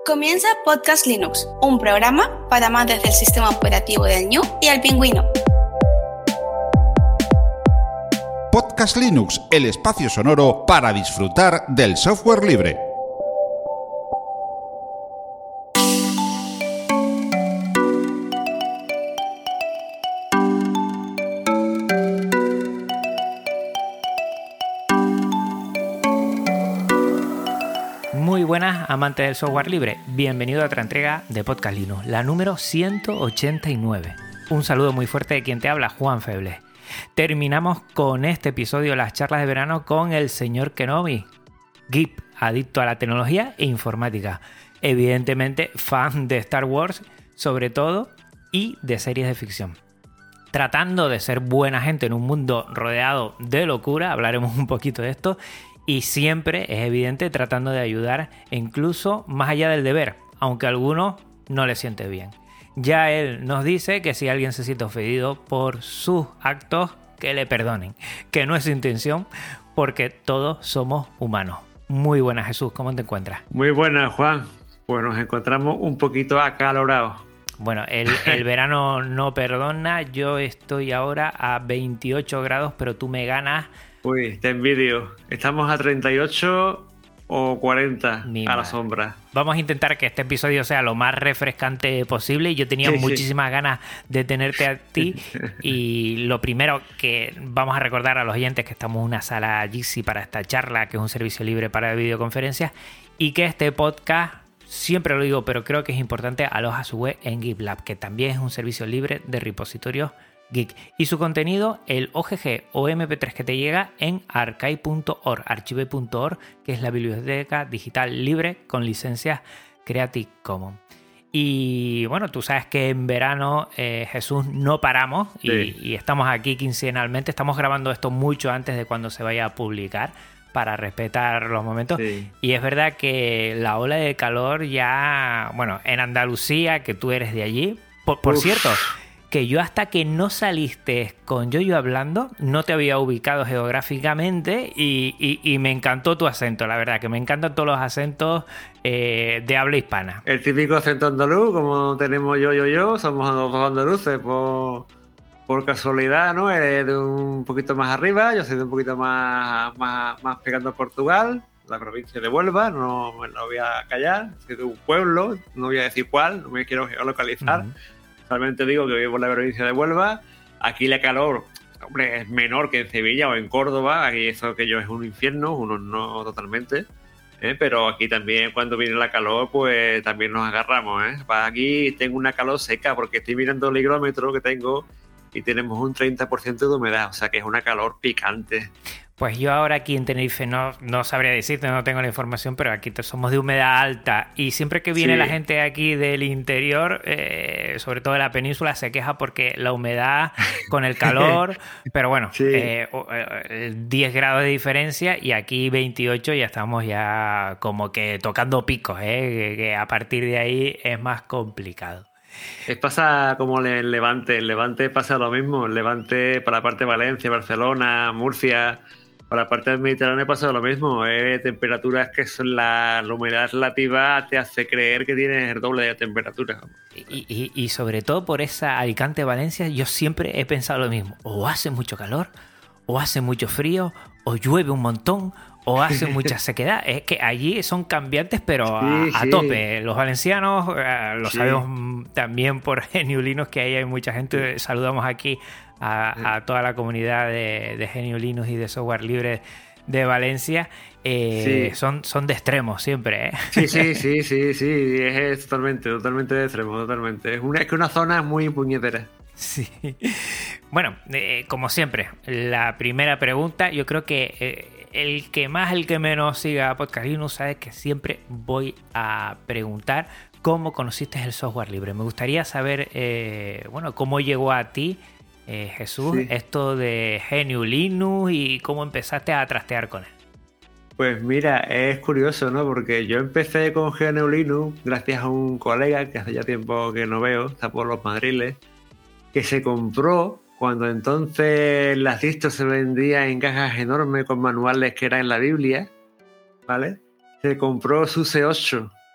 Comienza Podcast Linux, un programa para amantes del sistema operativo del Ñu y el Pingüino. Podcast Linux, el espacio sonoro para disfrutar del software libre. Muy buenas, amantes del software libre. Bienvenido a otra entrega de Podcast Linux, la número 189. Un saludo muy fuerte de quien te habla, Juan Febles. Terminamos con este episodio las charlas de verano con el señor Kenobi, geek, adicto a la tecnología e informática. Evidentemente, fan de Star Wars, sobre todo, y de series de ficción. Tratando de ser buena gente en un mundo rodeado de locura, hablaremos un poquito de esto. Y siempre, es evidente, tratando de ayudar, incluso más allá del deber, aunque a algunos no les siente bien. Ya él nos dice que si alguien se siente ofendido por sus actos, que le perdonen, que no es su intención, porque todos somos humanos. Muy buenas, Jesús, ¿cómo te encuentras? Muy buenas, Juan. Pues nos encontramos un poquito acalorados. Bueno, el verano no perdona. Yo estoy ahora a 28 grados, pero tú me ganas. Uy, te envidio. Estamos a 38 o 40 a la sombra. Vamos a intentar que este episodio sea lo más refrescante posible. Yo tenía muchísimas ganas de tenerte a ti. Y lo primero que vamos a recordar a los oyentes que estamos en una sala Jitsi para esta charla, que es un servicio libre para videoconferencias, y que este podcast, siempre lo digo, pero creo que es importante, aloja su web en GitLab, que también es un servicio libre de repositorios geek, y su contenido, el OGG o MP3 que te llega en archive.org, archive.org, que es la biblioteca digital libre con licencias Creative Commons. Y bueno, tú sabes que en verano, Jesús, no paramos y estamos aquí quincenalmente. Estamos grabando esto mucho antes de cuando se vaya a publicar para respetar los momentos. Sí. Y es verdad que la ola de calor ya, bueno, en Andalucía, que tú eres de allí, por cierto, que yo hasta que no saliste con Yoyo hablando, no te había ubicado geográficamente y me encantó tu acento, la verdad, que me encantan todos los acentos de habla hispana. El típico acento andaluz, como tenemos yo, somos los dos andaluces por casualidad, ¿no? De un poquito más arriba, yo soy de un poquito más pegando a Portugal, la provincia de Huelva, no me lo voy a callar, soy de un pueblo, no voy a decir cuál, no me quiero geolocalizar. Solamente digo que vivo en la provincia de Huelva. Aquí la calor, hombre, es menor que en Sevilla o en Córdoba. Aquí eso que yo es un infierno, uno no totalmente. Pero aquí también cuando viene la calor, pues también nos agarramos. Aquí tengo una calor seca porque estoy mirando el higrómetro que tengo y tenemos un 30% de humedad. O sea que es una calor picante. Pues yo ahora aquí en Tenerife no sabría decirte, no tengo la información, pero aquí somos de humedad alta y siempre que viene la gente aquí del interior, sobre todo de la península, se queja porque la humedad con el calor, pero bueno, 10 grados de diferencia y aquí 28 ya estamos ya como que tocando picos, que a partir de ahí es más complicado. Pasa como el Levante pasa lo mismo, el Levante para la parte de Valencia, Barcelona, Murcia, para la parte del Mediterráneo pasa lo mismo, temperaturas que son la humedad relativa te hace creer que tienes el doble de temperatura. Y sobre todo por esa Alicante-Valencia yo siempre he pensado lo mismo, o hace mucho calor, o hace mucho frío, o llueve un montón, o hace mucha sequedad. Es que allí son cambiantes, pero a tope. Los valencianos, lo sabemos también por Geniulinux, que ahí hay mucha gente. Saludamos aquí a toda la comunidad de Geniulinux y de software libre de Valencia. Son de extremos siempre. Sí, es totalmente de extremo, totalmente. Es que una zona muy puñetera. Sí. Bueno, como siempre, la primera pregunta, yo creo que el que más, el que menos siga Podcast Linux sabe que siempre voy a preguntar cómo conociste el software libre. Me gustaría saber, cómo llegó a ti, Jesús, esto de GNU/Linux y cómo empezaste a trastear con él. Pues mira, es curioso, ¿no? Porque yo empecé con GNU/Linux gracias a un colega que hace ya tiempo que no veo, está por los Madriles, que se compró cuando entonces las distros se vendían en cajas enormes con manuales que eran en la Biblia, ¿vale? Se compró su C8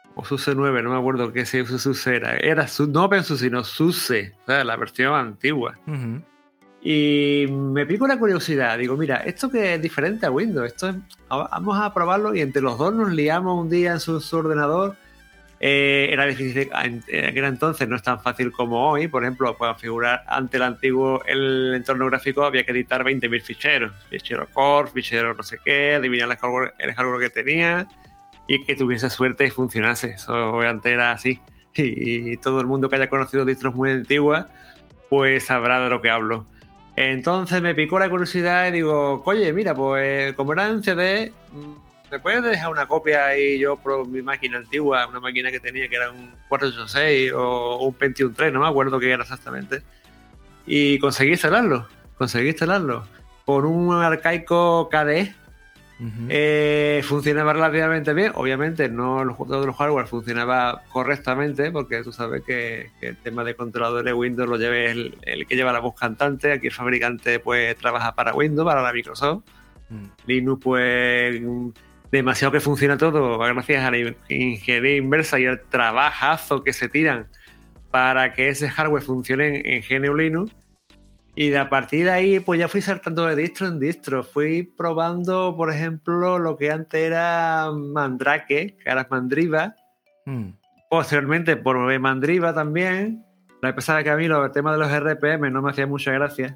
o SUSE 9, no me acuerdo qué SUSE era. Era no OpenSUSE, sino SUSE, o sea, la versión antigua. Uh-huh. Y me pico la curiosidad. Digo, mira, esto que es diferente a Windows, vamos a probarlo, y entre los dos nos liamos un día en su ordenador. Era difícil, en aquel entonces no es tan fácil como hoy. Por ejemplo, para configurar ante el entorno gráfico había que editar 20.000 ficheros. Fichero core, fichero no sé qué, adivinar el hardware que tenía y que tuviese suerte y funcionase. Eso antes era así. Y todo el mundo que haya conocido distros muy antiguas, pues sabrá de lo que hablo. Entonces me picó la curiosidad y digo, oye, mira, pues como era en CD, ¿me puedes dejar una copia? Y yo por mi máquina antigua, una máquina que tenía que era un 486 o un Pentium 3, no me acuerdo qué era exactamente. Y conseguí instalarlo con un arcaico KDE. Uh-huh. Funcionaba relativamente bien. Obviamente no todo el hardware funcionaba correctamente, porque tú sabes que el tema de controladores Windows lo lleva el que lleva la voz cantante. Aquí el fabricante pues trabaja para Windows, para la Microsoft. Linux pues demasiado que funciona todo gracias a la ingeniería inversa y el trabajazo que se tiran para que ese hardware funcione en GNU Linux. Y a partir de ahí, pues ya fui saltando de distro en distro. Fui probando, por ejemplo, lo que antes era Mandrake, que ahora es Mandriva. Posteriormente probé Mandriva también. La pesada que a mí el tema de los RPM no me hacía mucha gracia.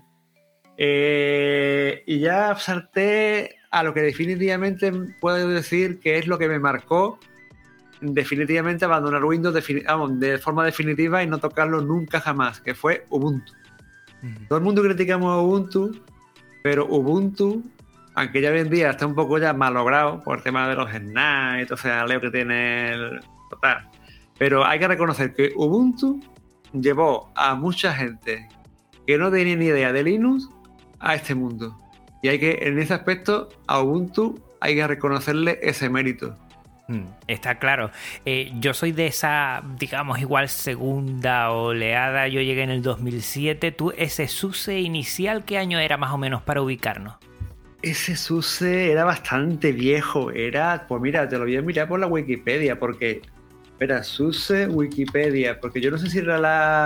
Y ya salté a lo que definitivamente puedo decir que es lo que me marcó definitivamente abandonar Windows de forma definitiva y no tocarlo nunca jamás, que fue Ubuntu. Todo el mundo criticamos a Ubuntu, pero Ubuntu, aunque ya hoy en día está un poco ya malogrado por el tema de los snacks y todo ese jaleo que tiene el total, pero hay que reconocer que Ubuntu llevó a mucha gente que no tenía ni idea de Linux a este mundo. Y en ese aspecto, a Ubuntu hay que reconocerle ese mérito. Está claro. Yo soy de esa, digamos, igual segunda oleada. Yo llegué en el 2007. ¿Tú, ese SUSE inicial, qué año era más o menos para ubicarnos? Ese SUSE era bastante viejo. Pues mira, te lo voy a mirar por la Wikipedia, porque... Espera, SUSE Wikipedia, porque yo no sé si era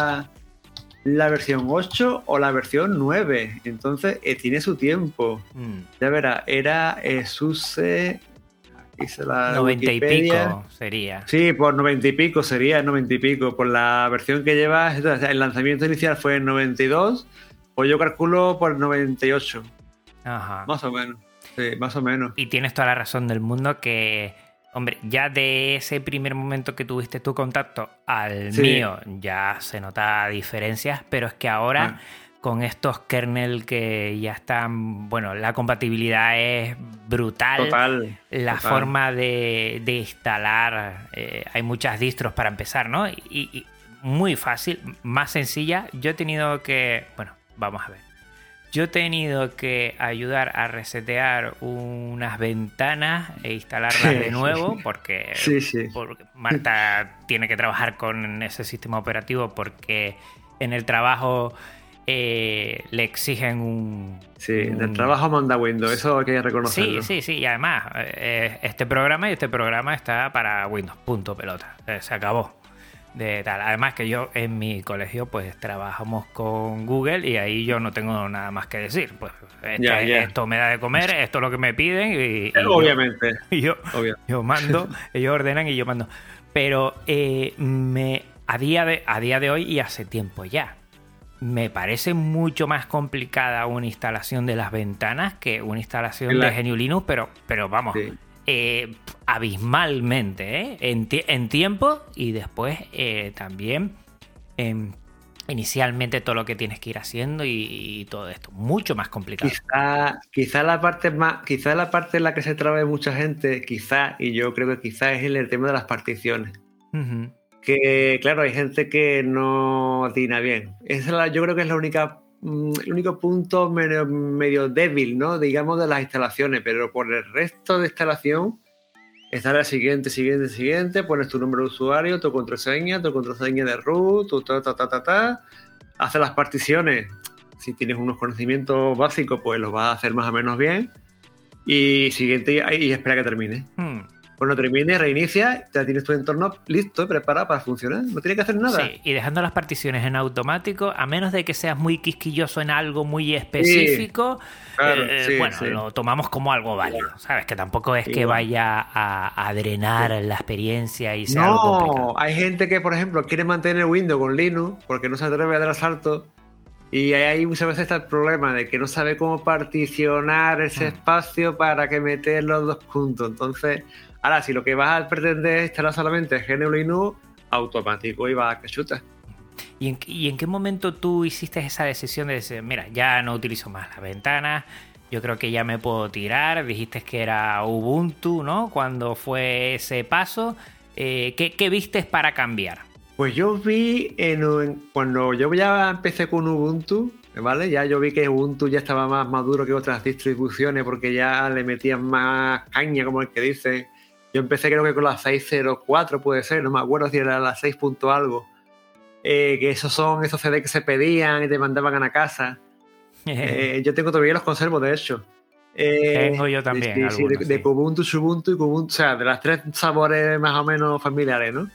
la versión 8 o la versión 9. Entonces, tiene su tiempo. Ya verás, era SUSE... 90 y pico sería. Sí, por 90 y pico sería, 90 y pico. Por la versión que llevas, el lanzamiento inicial fue en 92, pues yo calculo por 98. Ajá. Más o menos. Sí, más o menos. Y tienes toda la razón del mundo que, hombre, ya de ese primer momento que tuviste tu contacto al mío, ya se nota diferencias, pero es que ahora... con estos kernel que ya están, bueno, la compatibilidad es brutal. Total. Forma de instalar, hay muchas distros para empezar, ¿no? Y muy fácil, más sencilla. Yo he tenido que, bueno, vamos a ver. Yo he tenido que ayudar a resetear unas ventanas e instalarlas de nuevo porque Marta tiene que trabajar con ese sistema operativo porque en el trabajo... le exigen un... Sí, el trabajo manda Windows, eso hay que reconocerlo. Sí, y además este programa está para Windows, punto pelota, se acabó. Además que yo en mi colegio pues trabajamos con Google y ahí yo no tengo nada más que decir, pues esto me da de comer, esto es lo que me piden y obviamente yo mando, ellos ordenan y yo mando, pero a día de hoy y hace tiempo ya me parece mucho más complicada una instalación de las ventanas que una instalación de GNU Linux, pero vamos, abismalmente, en tiempo y después también inicialmente todo lo que tienes que ir haciendo y todo esto, mucho más complicado. Quizá la parte en la que se traba mucha gente, y yo creo que quizá es el tema de las particiones. Uh-huh. Que claro, hay gente que no atina bien. Yo creo que es el único punto medio débil, ¿no? Digamos, de las instalaciones, pero por el resto de instalación está la siguiente, pones tu nombre de usuario, tu contraseña de root, haces las particiones. Si tienes unos conocimientos básicos, pues los vas a hacer más o menos bien. Y siguiente, y espera que termine. Cuando termine, reinicia, ya tienes tu entorno listo y preparado para funcionar. No tienes que hacer nada. Sí, y dejando las particiones en automático, a menos de que seas muy quisquilloso en algo muy específico, lo tomamos como algo válido, ¿sabes? Que tampoco es que vaya a drenar la experiencia y sea algo complicado. No, hay gente que, por ejemplo, quiere mantener Windows con Linux porque no se atreve a dar salto. Y ahí muchas veces está el problema de que no sabe cómo particionar ese espacio para que meter los dos juntos. Entonces, ahora, si lo que vas a pretender es instalar solamente GNU Linux, automático y va a que chuta. ¿Y en qué momento tú hiciste esa decisión de decir, mira, ya no utilizo más las ventanas, yo creo que ya me puedo tirar? Dijiste que era Ubuntu, ¿no? Cuando fue ese paso, ¿qué vistes para cambiar? Pues yo vi cuando yo ya empecé con Ubuntu, ¿vale? Ya yo vi que Ubuntu ya estaba más maduro que otras distribuciones porque ya le metían más caña, como el que dice. Yo empecé creo que con la 6.04 puede ser, no me acuerdo si era la 6. Algo. Que esos son esos CD que se pedían y te mandaban a la casa. Yo tengo todavía los conservo, de hecho. Tengo yo también. Sí, de Kubuntu, Xubuntu y Kubuntu, o sea, de las 3 sabores más o menos familiares, ¿no?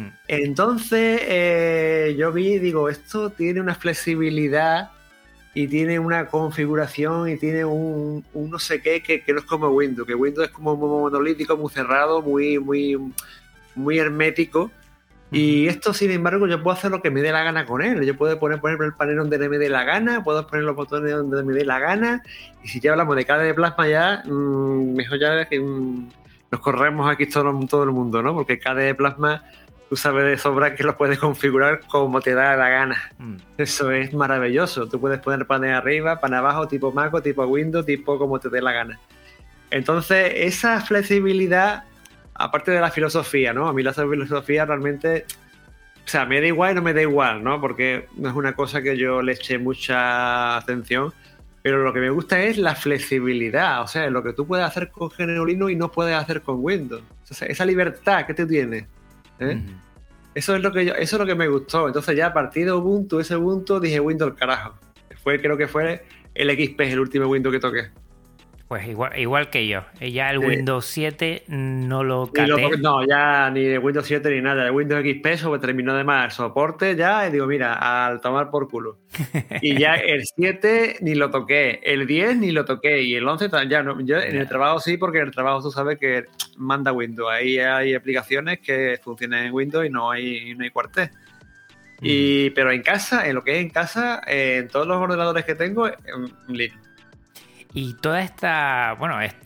Entonces yo vi y digo, esto tiene una flexibilidad y tiene una configuración y tiene un no sé qué que no es como Windows, que Windows es como muy monolítico, muy cerrado, muy hermético. Y esto, sin embargo, yo puedo hacer lo que me dé la gana con él. Yo puedo poner el panel donde me dé la gana, puedo poner los botones donde me dé la gana. Y si ya hablamos de KDE Plasma ya, mejor ya es que nos corremos aquí todo el mundo, ¿no? Porque KDE Plasma, tú sabes de sobra que lo puedes configurar como te da la gana. Eso es maravilloso. Tú puedes poner panel arriba, panel abajo, tipo Mac, tipo Windows, tipo como te dé la gana. Entonces, esa flexibilidad, aparte de la filosofía, ¿no? A mí la filosofía realmente, o sea, me da igual y no me da igual, ¿no? Porque no es una cosa que yo le eche mucha atención, pero lo que me gusta es la flexibilidad, o sea, lo que tú puedes hacer con GNU Linux y no puedes hacer con Windows. O sea, esa libertad que tú tienes. Eso es lo que me gustó. Entonces ya a partir de Ubuntu, ese Ubuntu, dije Windows al carajo. Creo que fue el XP, el último Windows que toqué. Pues igual que yo. Ya el Windows 7 no lo caté. No, ya ni de Windows 7 ni nada. El Windows XP terminó de más el soporte ya y digo, mira, al tomar por culo. Y ya el 7 ni lo toqué, el 10 ni lo toqué y el 11 ya no. Yo en el trabajo sí, porque en el trabajo tú sabes que manda Windows. Ahí hay aplicaciones que funcionan en Windows y no hay cuartel. Pero en casa, en lo que es en casa, en todos los ordenadores que tengo, en Linux. Y toda esta,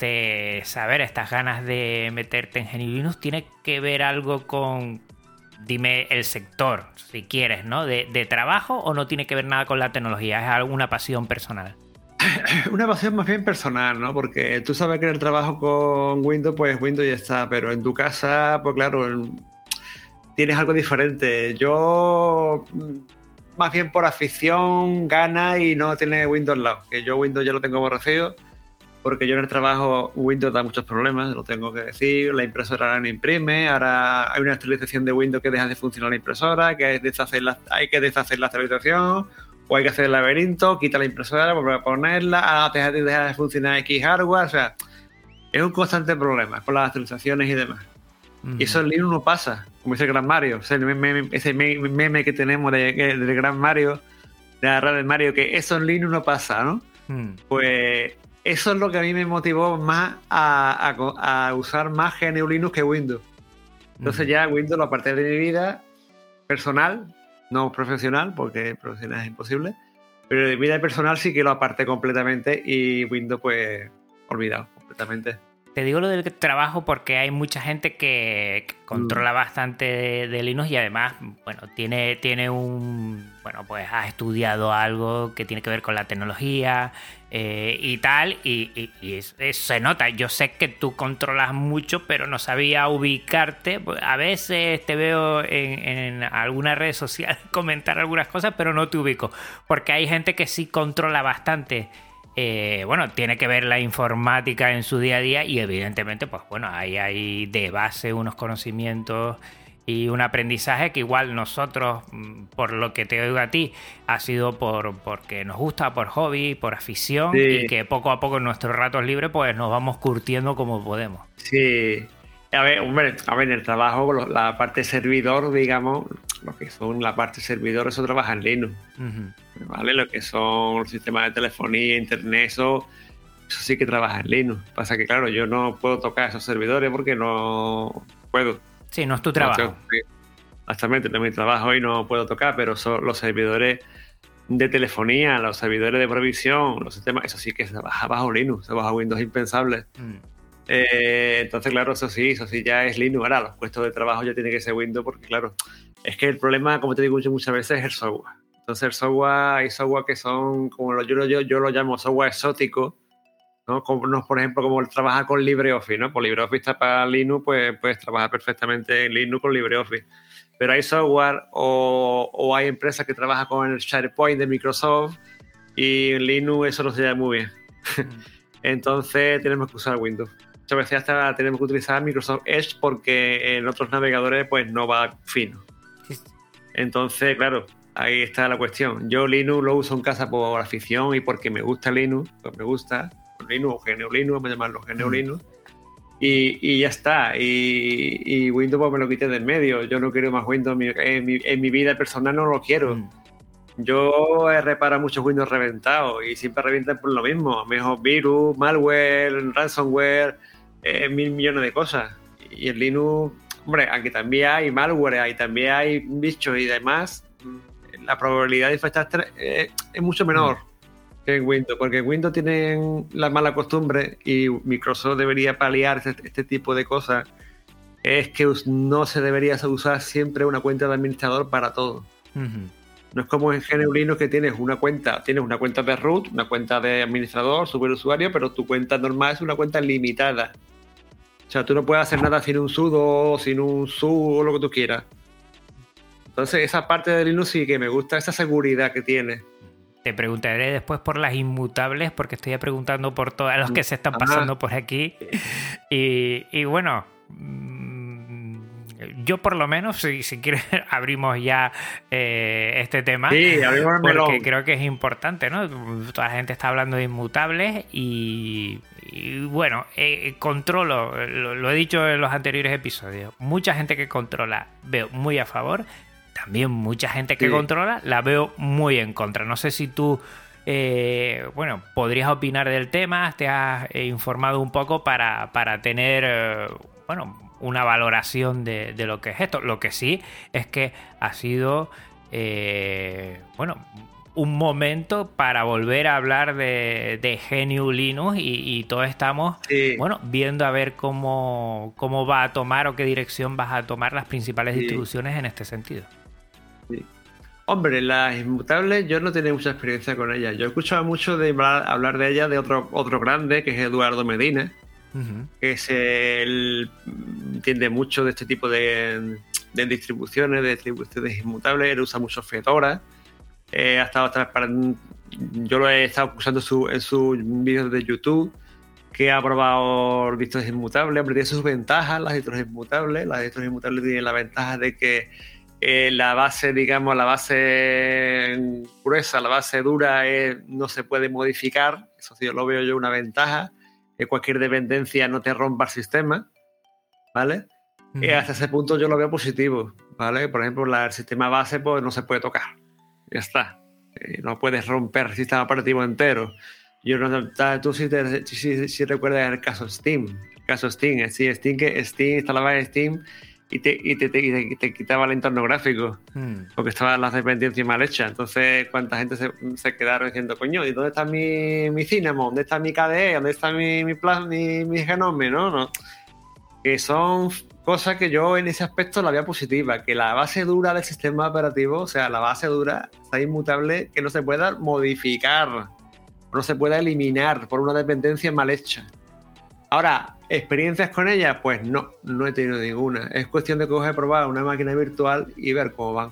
estas ganas de meterte en GNU Linux tiene que ver algo con, dime el sector, si quieres, ¿no? De trabajo, o no tiene que ver nada con la tecnología, es alguna pasión personal. Una pasión más bien personal, ¿no? Porque tú sabes que en el trabajo con Windows, pues Windows ya está, pero en tu casa, pues claro, tienes algo diferente. Yo más bien por afición gana y no tiene Windows al lado, que yo Windows ya lo tengo aborrecido porque yo en el trabajo Windows da muchos problemas, lo tengo que decir. La impresora no imprime, ahora hay una actualización de Windows que deja de funcionar la impresora, que hay que deshacer la actualización, o hay que hacer el laberinto, quita la impresora, volver a ponerla, deja de funcionar X hardware, o sea, es un constante problema con las actualizaciones y demás. Y eso en Linux no pasa, como dice el Gran Mario, o sea, ese meme que tenemos del Gran Mario, de la red del Mario, que eso en Linux no pasa, ¿no? Pues eso es lo que a mí me motivó más a usar más GNU Linux que Windows. Entonces ya Windows lo aparté de mi vida personal, no profesional, porque profesional es imposible, pero de vida personal sí que lo aparté completamente y Windows pues olvidado completamente. Te digo lo del trabajo porque hay mucha gente que controla bastante de Linux y además, bueno, tiene pues ha estudiado algo que tiene que ver con la tecnología y tal, y eso se nota. Yo sé que tú controlas mucho, pero no sabía ubicarte. A veces te veo en alguna red social comentar algunas cosas, pero no te ubico, porque hay gente que sí controla bastante. Tiene que ver la informática en su día a día y evidentemente, pues bueno, ahí hay de base unos conocimientos y un aprendizaje que igual nosotros, por lo que te oigo a ti, ha sido porque nos gusta, por hobby, por afición, sí. Y que poco a poco en nuestros ratos libres pues nos vamos curtiendo como podemos. Sí, A ver, hombre, en el trabajo, la parte servidor, digamos, lo que son la parte servidor, eso trabaja en Linux. ¿Vale? Lo que son los sistemas de telefonía, internet, eso sí que trabaja en Linux. Pasa que, claro, yo no puedo tocar esos servidores porque no puedo. Sí, no es tu trabajo. Exactamente, no es mi trabajo y no puedo tocar, pero son los servidores de telefonía, los servidores de provisión, los sistemas, eso sí que se baja bajo Linux, se baja Windows impensable. Entonces, claro, eso sí ya es Linux. Ahora, los puestos de trabajo ya tiene que ser Windows porque, claro, es que el problema, como te digo muchas veces, es el software. Entonces, el software, hay software que son, como yo lo llamo software exótico, ¿no? Como, por ejemplo, como el trabajar con LibreOffice, ¿no? Pues LibreOffice está para Linux, pues puedes trabajar perfectamente en Linux con LibreOffice. Pero hay software o hay empresas que trabajan con el SharePoint de Microsoft y en Linux eso no se llama muy bien. Entonces tenemos que usar Windows. Muchas veces hasta tenemos que utilizar Microsoft Edge porque en otros navegadores pues no va fino. Entonces, claro, ahí está la cuestión. Yo Linux lo uso en casa por afición y porque me gusta Linux, pues me gusta Linux o GNU Linux, vamos a llamarlo GNU Linux. Y ya está. Y Windows pues me lo quité del medio. Yo no quiero más Windows en mi vida personal, no lo quiero. Yo he reparado muchos Windows reventados y siempre revientan por lo mismo. Mejor virus, malware, ransomware, 1.000 millones de cosas. Y en Linux, hombre, aunque también hay malware y también hay bichos y demás, la probabilidad de infectarse es mucho menor que en Windows, porque en Windows tienen la mala costumbre y Microsoft debería paliar este tipo de cosas. Es que no se debería usar siempre una cuenta de administrador para todo. No es como en GNU Linux que tienes una cuenta de root, una cuenta de administrador, superusuario, pero tu cuenta normal es una cuenta limitada. O sea, tú no puedes hacer nada sin un sudo, sin un su o lo que tú quieras. Entonces, esa parte de Linux sí que me gusta, esa seguridad que tiene. Te preguntaré después por las inmutables, porque estoy preguntando por todos los que se están pasando por aquí. Y bueno, yo por lo menos, si quieres, abrimos ya este tema. Sí, abrimos el melón. Porque creo que es importante, ¿no? Toda la gente está hablando de inmutables y bueno, controlo, lo he dicho en los anteriores episodios, mucha gente que controla veo muy a favor. También mucha gente que controla la veo muy en contra. No sé si tú, bueno, podrías opinar del tema, te has informado un poco para tener, bueno, una valoración de lo que es esto. Lo que sí es que ha sido, bueno, un momento para volver a hablar de GNU Linux y todos estamos, bueno, viendo a ver cómo va a tomar o qué dirección vas a tomar las principales distribuciones en este sentido. Sí. Hombre, las inmutables yo no tenía mucha experiencia con ellas. Yo he escuchado mucho hablar de ellas de otro grande, que es Eduardo Medina, que entiende mucho de este tipo de distribuciones, de distribuciones inmutables. Él usa mucho Fedora. Yo lo he estado usando en sus vídeos de YouTube, que ha probado distros inmutables. Hombre, tiene sus ventajas las distros inmutables. Las distros inmutables tienen la ventaja de que la base, digamos, la base gruesa, la base dura no se puede modificar. Eso sí, lo veo yo una ventaja, que cualquier dependencia no te rompa el sistema, ¿vale? Hasta ese punto yo lo veo positivo, ¿vale? Por ejemplo, el sistema base pues no se puede tocar, ya está. No puedes romper el sistema operativo entero. Tú si recuerdas el caso Steam, Steam instalaba Steam y te quitaba el entorno gráfico porque estaban las dependencias mal hechas. Entonces, ¿cuánta gente se quedaron diciendo, coño, ¿y dónde está mi Cinnamon? ¿Dónde está mi KDE? ¿Dónde está mi Genome? ¿No? Que son cosas que yo en ese aspecto la veo positiva, que la base dura del sistema operativo, o sea, la base dura está inmutable, que no se pueda modificar, no se pueda eliminar por una dependencia mal hecha. Ahora, ¿experiencias con ella? Pues no he tenido ninguna. Es cuestión de coger, probar una máquina virtual y ver cómo van.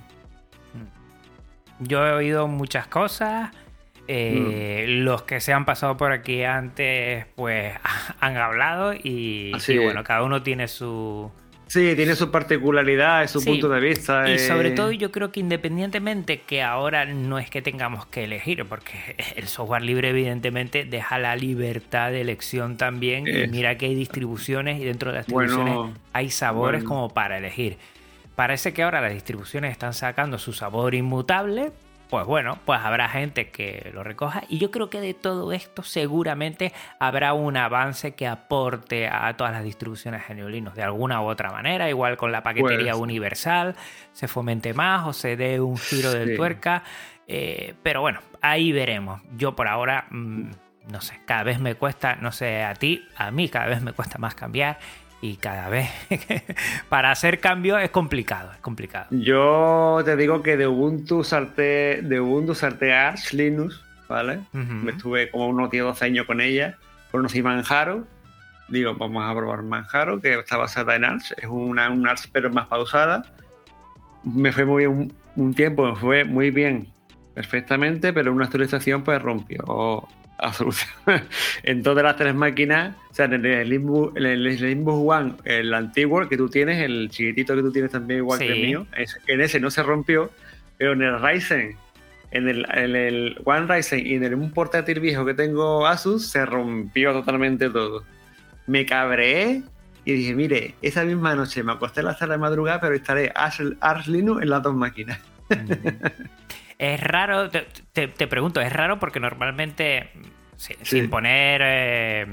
Yo he oído muchas cosas. Los que se han pasado por aquí antes, pues han hablado y bueno, cada uno tiene su Sí, tiene su particularidad, es su punto de vista. Y sobre todo yo creo que independientemente que ahora no es que tengamos que elegir, porque el software libre evidentemente deja la libertad de elección también, y mira que hay distribuciones y dentro de las distribuciones hay sabores como para elegir. Parece que ahora las distribuciones están sacando su sabor inmutable. Pues bueno, pues habrá gente que lo recoja, y yo creo que de todo esto seguramente habrá un avance que aporte a todas las distribuciones GNU Linux de alguna u otra manera, igual con la paquetería universal se fomente más o se dé un giro de tuerca, pero bueno, ahí veremos. Yo por ahora, no sé, cada vez me cuesta, no sé a ti, a mí cada vez me cuesta más cambiar. Y cada vez para hacer cambios es complicado. Yo te digo que de Ubuntu salté a Arch Linux, ¿vale? Me estuve como unos 10-12 años con ella. Conocí Manjaro. Digo, vamos a probar Manjaro, que está basada en Arch. Es una Arch pero más pausada. Me fue muy bien un tiempo, me fue muy bien, perfectamente, pero una actualización pues rompió en todas las tres máquinas. O sea, en el Limbus One, el antiguo que tú tienes, el chiquitito que tú tienes también igual que el mío, en ese no se rompió, pero en el Ryzen, en el One Ryzen y en un portátil viejo que tengo Asus, se rompió totalmente todo. Me cabreé y dije, mire, esa misma noche me acosté a las 3 de madrugada, pero instalé Arch Linux en las dos máquinas. Es raro, te pregunto, es raro porque normalmente, sin poner,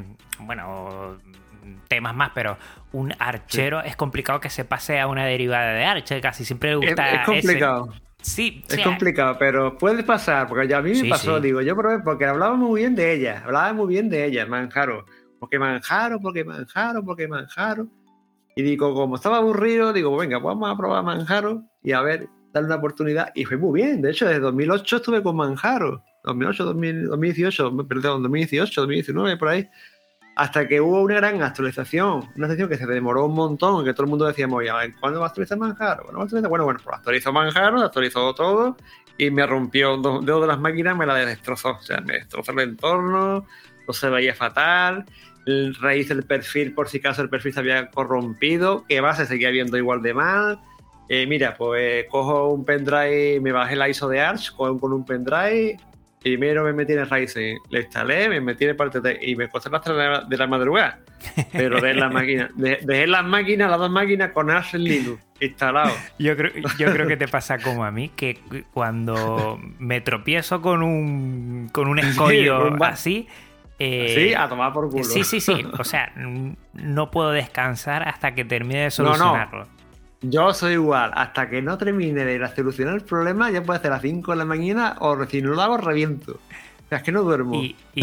temas más, pero un archero es complicado que se pase a una derivada de Arch, casi siempre le gusta. Es complicado. Es complicado, pero puede pasar, porque ya a mí me pasó, digo, yo probé, porque hablaba muy bien de ella, Manjaro. Porque Manjaro. Y digo, como estaba aburrido, digo, venga, vamos a probar Manjaro y a ver, darle una oportunidad, y fue muy bien. De hecho, desde 2008 estuve con Manjaro. 2018, 2019, por ahí. Hasta que hubo una gran actualización. Una actualización que se demoró un montón, que todo el mundo decíamos, a ver, ¿cuándo va a actualizar Manjaro? Bueno, pues actualizó Manjaro, actualizó todo, y me rompió dos de las máquinas, me la destrozó. O sea, me destrozó el entorno, no se veía fatal. El raíz del perfil, por si acaso el perfil se había corrompido, que va, se seguía viendo igual de mal. Mira, pues cojo un pendrive, me bajé la ISO de Arch con un pendrive, primero me metí en el Ryzen, le instalé, me metí en el parte y me costó las 3 de la madrugada, pero dejé las dos máquinas con Arch Linux instalado. Yo creo que te pasa como a mí, que cuando me tropiezo con un escollo así... sí, a tomar por culo. Sí. O sea, no puedo descansar hasta que termine de solucionarlo. No. Yo soy igual. Hasta que no termine de solucionar el problema, ya puede ser a las 5 de la mañana o si no lo hago, reviento. O sea, es que no duermo.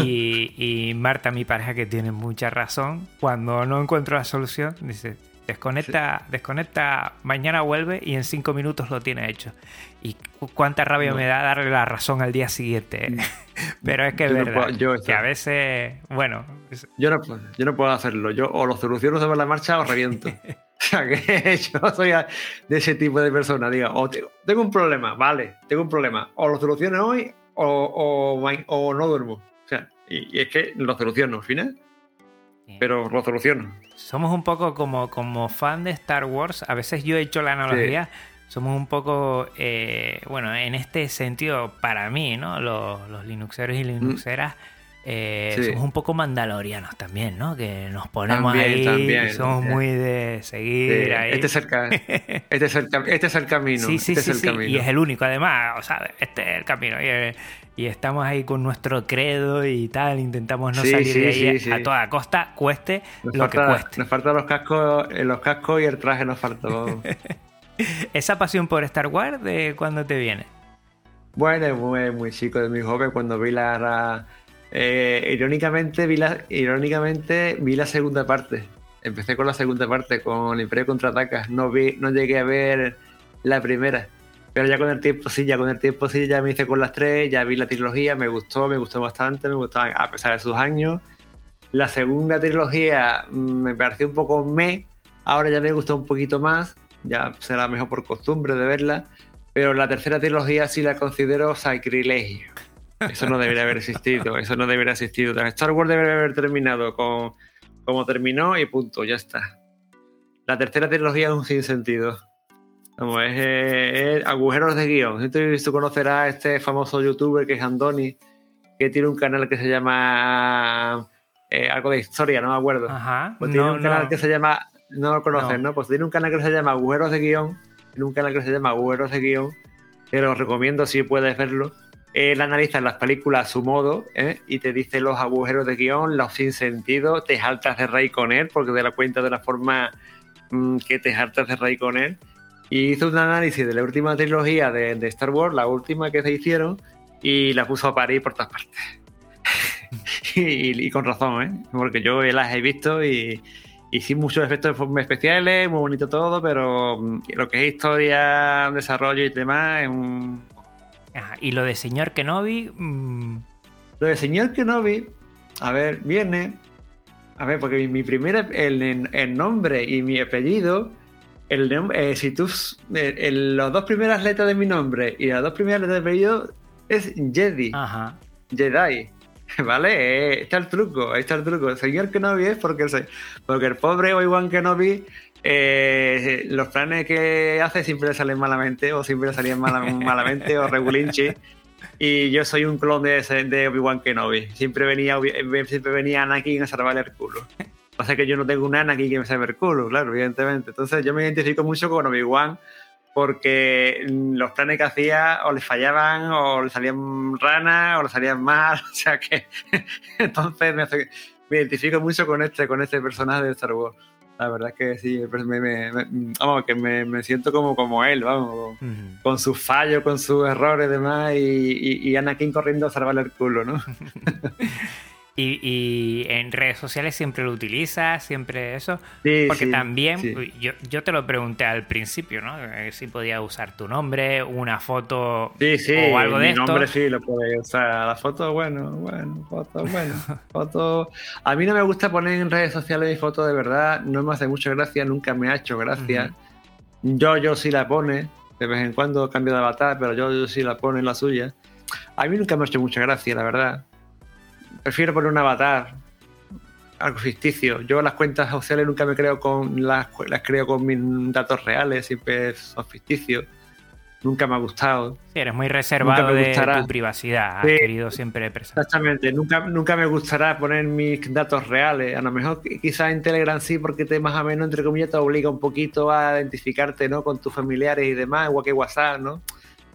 Y Marta, mi pareja, que tiene mucha razón, cuando no encuentro la solución, dice, desconecta, mañana vuelve y en 5 minutos lo tiene hecho. Y cuánta rabia me da darle la razón al día siguiente. Pero es que es verdad, que a veces, bueno... Yo no puedo hacerlo. Yo o lo soluciono sobre la marcha o reviento. O sea, que yo soy de ese tipo de persona. Diga, tengo un problema, vale, tengo un problema. O lo soluciono hoy o no duermo. O sea, y es que lo soluciono al final. Pero lo soluciono. Somos un poco como fan de Star Wars. A veces yo he hecho la analogía. Somos un poco, en este sentido, para mí, ¿no? Los Linuxeros y Linuxeras, somos un poco mandalorianos también, ¿no? Que nos ponemos también, somos muy de seguir ahí. Este es el camino. Sí. Y es el único, además, o sea, este es el camino. Y estamos ahí con nuestro credo y tal, intentamos no salir de ahí a toda costa, cueste lo que cueste. Nos faltan los cascos y el traje nos faltó. ¿Esa pasión por Star Wars de cuándo te viene? Bueno, muy chico, de muy joven, cuando vi irónicamente vi la segunda parte. Empecé con la segunda parte, con el Imperio Contraataca. No llegué a ver la primera. Pero ya con el tiempo ya me hice con las 3, ya vi la trilogía, me gustó bastante, a pesar de sus años. La segunda trilogía me pareció un poco ahora ya me gustó un poquito más, ya será mejor por costumbre de verla, pero la tercera trilogía sí la considero sacrilegio. Eso no debería haber existido, Star Wars debería haber terminado como terminó y punto, ya está. La tercera trilogía es un sinsentido. Como es agujeros de guión. Tú conocerás a este famoso youtuber que es Andoni, que tiene un canal que se llama algo de historia, no me acuerdo. Ajá. Pues tiene un canal que se llama, no lo conoces, ¿no? Pues tiene un canal que se llama Agujeros de Guión. Tiene un canal que se llama Agujeros de Guión, que lo recomiendo si puedes verlo. Él analiza las películas a su modo, y te dice los agujeros de guión, los sinsentidos, te saltas de reír con él, porque te das cuenta de la forma que te saltas de reír con él. Y hizo un análisis de la última trilogía de Star Wars, la última que se hicieron, y la puso a parir por todas partes. y con razón, porque yo las he visto y sin muchos efectos especiales, muy bonito todo, pero lo que es historia, desarrollo y demás es un... Ajá. Y lo de Señor Kenobi... Lo de Señor Kenobi, a ver, viene... A ver, porque mi primer... El nombre y mi apellido... si tú... las dos primeras letras de mi nombre y las dos primeras letras de apellido es Jedi. Ajá. Jedi. ¿Vale? Ahí está el truco. El Señor Kenobi es porque el pobre Obi-Wan Kenobi, los planes que hace siempre le salen malamente, o siempre le salían malamente, o regulinchi. Y yo soy un clon de Obi-Wan Kenobi. Siempre venía Anakin a salvarle el culo. Pasa que yo no tengo un Anakin que me salve el culo, claro, evidentemente. Entonces yo me identifico mucho con Obi-Wan, porque los planes que hacía o le fallaban, o le salían ranas, o le salían mal, o sea que entonces me identifico mucho con este personaje de Star Wars. La verdad es que sí, vamos, que me siento como él, vamos, con sus fallos, con sus errores y demás, y Anakin corriendo a salvarle el culo, ¿no? Y en redes sociales siempre lo utilizas, siempre eso. Sí, porque sí, también, sí. yo te lo pregunté al principio, ¿no? Si podía usar tu nombre, una foto o algo de esto. Mi nombre sí lo puede usar. La foto, bueno. Foto. A mí no me gusta poner en redes sociales mi foto, de verdad. No me hace mucha gracia, nunca me ha hecho gracia. Yo sí la pone. De vez en cuando cambio de avatar, pero yo sí la pone en la suya. A mí nunca me ha hecho mucha gracia, la verdad. Prefiero poner un avatar, algo ficticio. Yo las cuentas sociales nunca me creo las creo con mis datos reales, siempre son ficticios. Nunca me ha gustado. Sí, eres muy reservado de tu privacidad, has querido siempre preservar. Exactamente, nunca me gustará poner mis datos reales. A lo mejor quizás en Telegram sí, porque te más o menos, entre comillas, te obliga un poquito a identificarte, ¿no?, con tus familiares y demás, igual que WhatsApp, ¿no?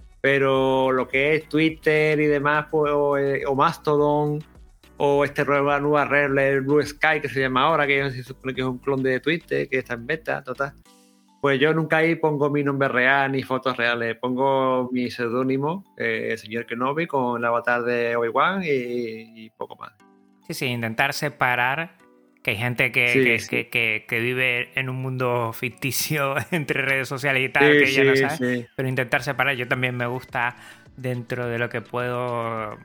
Pero lo que es Twitter y demás, pues, o Mastodon, o nueva red, el Blue Sky, que se llama ahora, que se supone que es un clon de Twitter, que está en beta, total. Pues yo nunca ahí pongo mi nombre real ni fotos reales, pongo mi seudónimo, Señor Kenobi, con el avatar de Obi-Wan y poco más. Sí, intentar separar, que hay gente que vive en un mundo ficticio entre redes sociales y tal, que ya no sabe, pero intentar separar. Yo también me gusta, dentro de lo que puedo...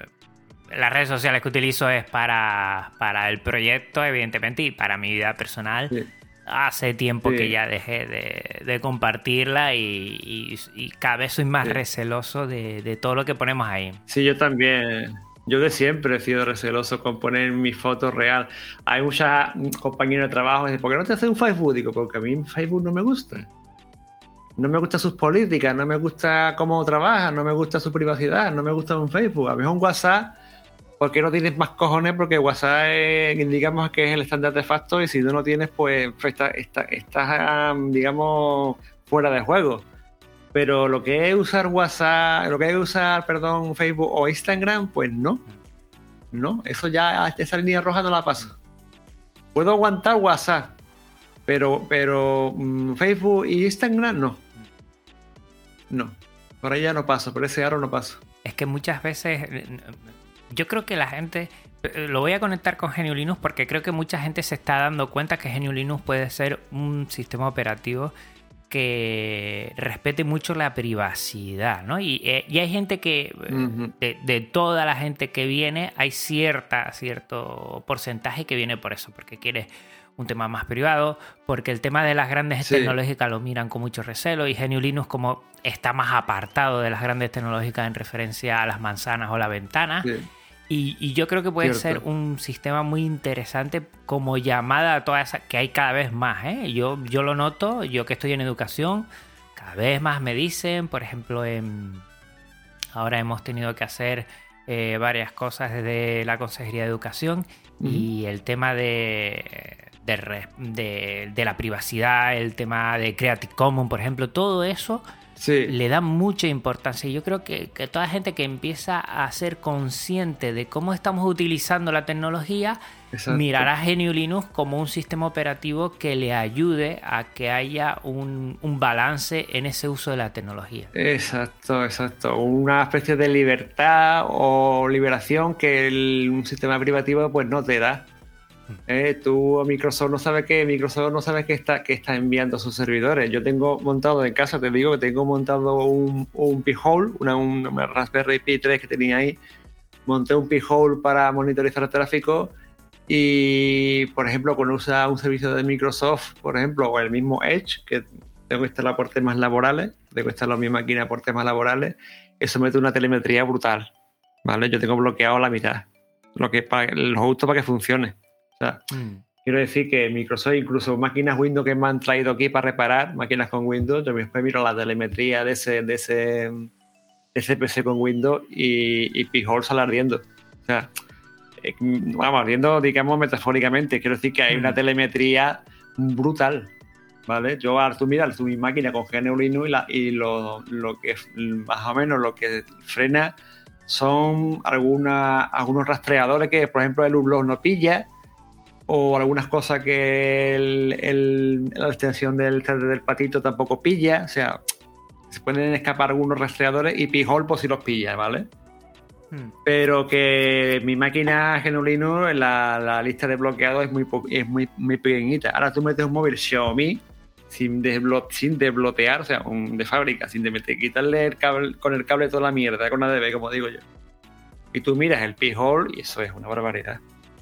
Las redes sociales que utilizo es para el proyecto, evidentemente, y para mi vida personal. Sí. Hace tiempo que ya dejé de compartirla y cada vez soy más receloso de todo lo que ponemos ahí. Sí, yo también. Yo de siempre he sido receloso con poner mi foto real. Hay muchas compañeros de trabajo que dicen, ¿por qué no te haces un Facebook? Digo, porque a mí Facebook no me gusta. No me gustan sus políticas, no me gusta cómo trabaja, no me gusta su privacidad, no me gusta un Facebook. A mí es un WhatsApp. ¿Por qué no tienes más cojones? Porque WhatsApp digamos que es el estándar de facto, y si tú no tienes, pues estás, digamos, fuera de juego. Pero lo que es usar WhatsApp, Facebook o Instagram, pues no. No, eso ya, esa línea roja no la paso. Puedo aguantar WhatsApp, pero Facebook y Instagram no. No, por ahí ya no paso, por ese aro no paso. Es que muchas veces... Yo creo que la gente, lo voy a conectar con GNU Linux porque creo que mucha gente se está dando cuenta que GNU Linux puede ser un sistema operativo que respete mucho la privacidad, ¿no? Y hay gente que, de toda la gente que viene, hay cierto porcentaje que viene por eso, porque quiere un tema más privado, porque el tema de las grandes tecnológicas lo miran con mucho recelo, y GNU Linux, como está más apartado de las grandes tecnológicas en referencia a las manzanas o la ventana, Y yo creo que puede ser un sistema muy interesante como llamada a todas esas, que hay cada vez más, ¿eh? Yo lo noto, yo que estoy en educación, cada vez más me dicen, por ejemplo, ahora hemos tenido que hacer varias cosas desde la Consejería de Educación y el tema de la privacidad, el tema de Creative Commons, por ejemplo, todo eso le da mucha importancia. Yo creo que toda gente que empieza a ser consciente de cómo estamos utilizando la tecnología, mirará GNU Linux como un sistema operativo que le ayude a que haya un balance en ese uso de la tecnología. Exacto. Una especie de libertad o liberación que un sistema privativo pues no te da. Tú, Microsoft no sabe que está enviando a sus servidores. Yo tengo montado en casa, te digo que tengo montado un Pi-hole, una Raspberry Pi 3 que tenía ahí. Monté un Pi-hole para monitorizar el tráfico y, por ejemplo, cuando usa un servicio de Microsoft, por ejemplo, o el mismo Edge, que tengo que instalar por temas laborales, tengo que instalar mi máquina por temas laborales, eso mete una telemetría brutal, ¿vale? Yo tengo bloqueado la mitad, lo justo para que funcione. O sea, quiero decir que Microsoft, incluso máquinas Windows que me han traído aquí para reparar, máquinas con Windows, yo después miro la telemetría de ese PC con Windows y Pi-hole sale ardiendo. O sea, vamos, ardiendo, digamos, metafóricamente. Quiero decir que hay una telemetría brutal, ¿vale? Tú miras mi máquina con GNU Linux y lo que más o menos lo que frena son algunos rastreadores que, por ejemplo, el Ublog no pilla, o algunas cosas que la extensión del patito tampoco pilla. O sea, se pueden escapar algunos rastreadores y Pi-hole pues sí los pilla, ¿vale? Pero que mi máquina GNU Linux, la lista de bloqueados es muy pequeñita. Ahora tú metes un móvil Xiaomi sin desbloquear, o sea, de fábrica, quitarle el cable, con el cable toda la mierda, con ADB, como digo yo. Y tú miras el Pi-hole y eso es una barbaridad.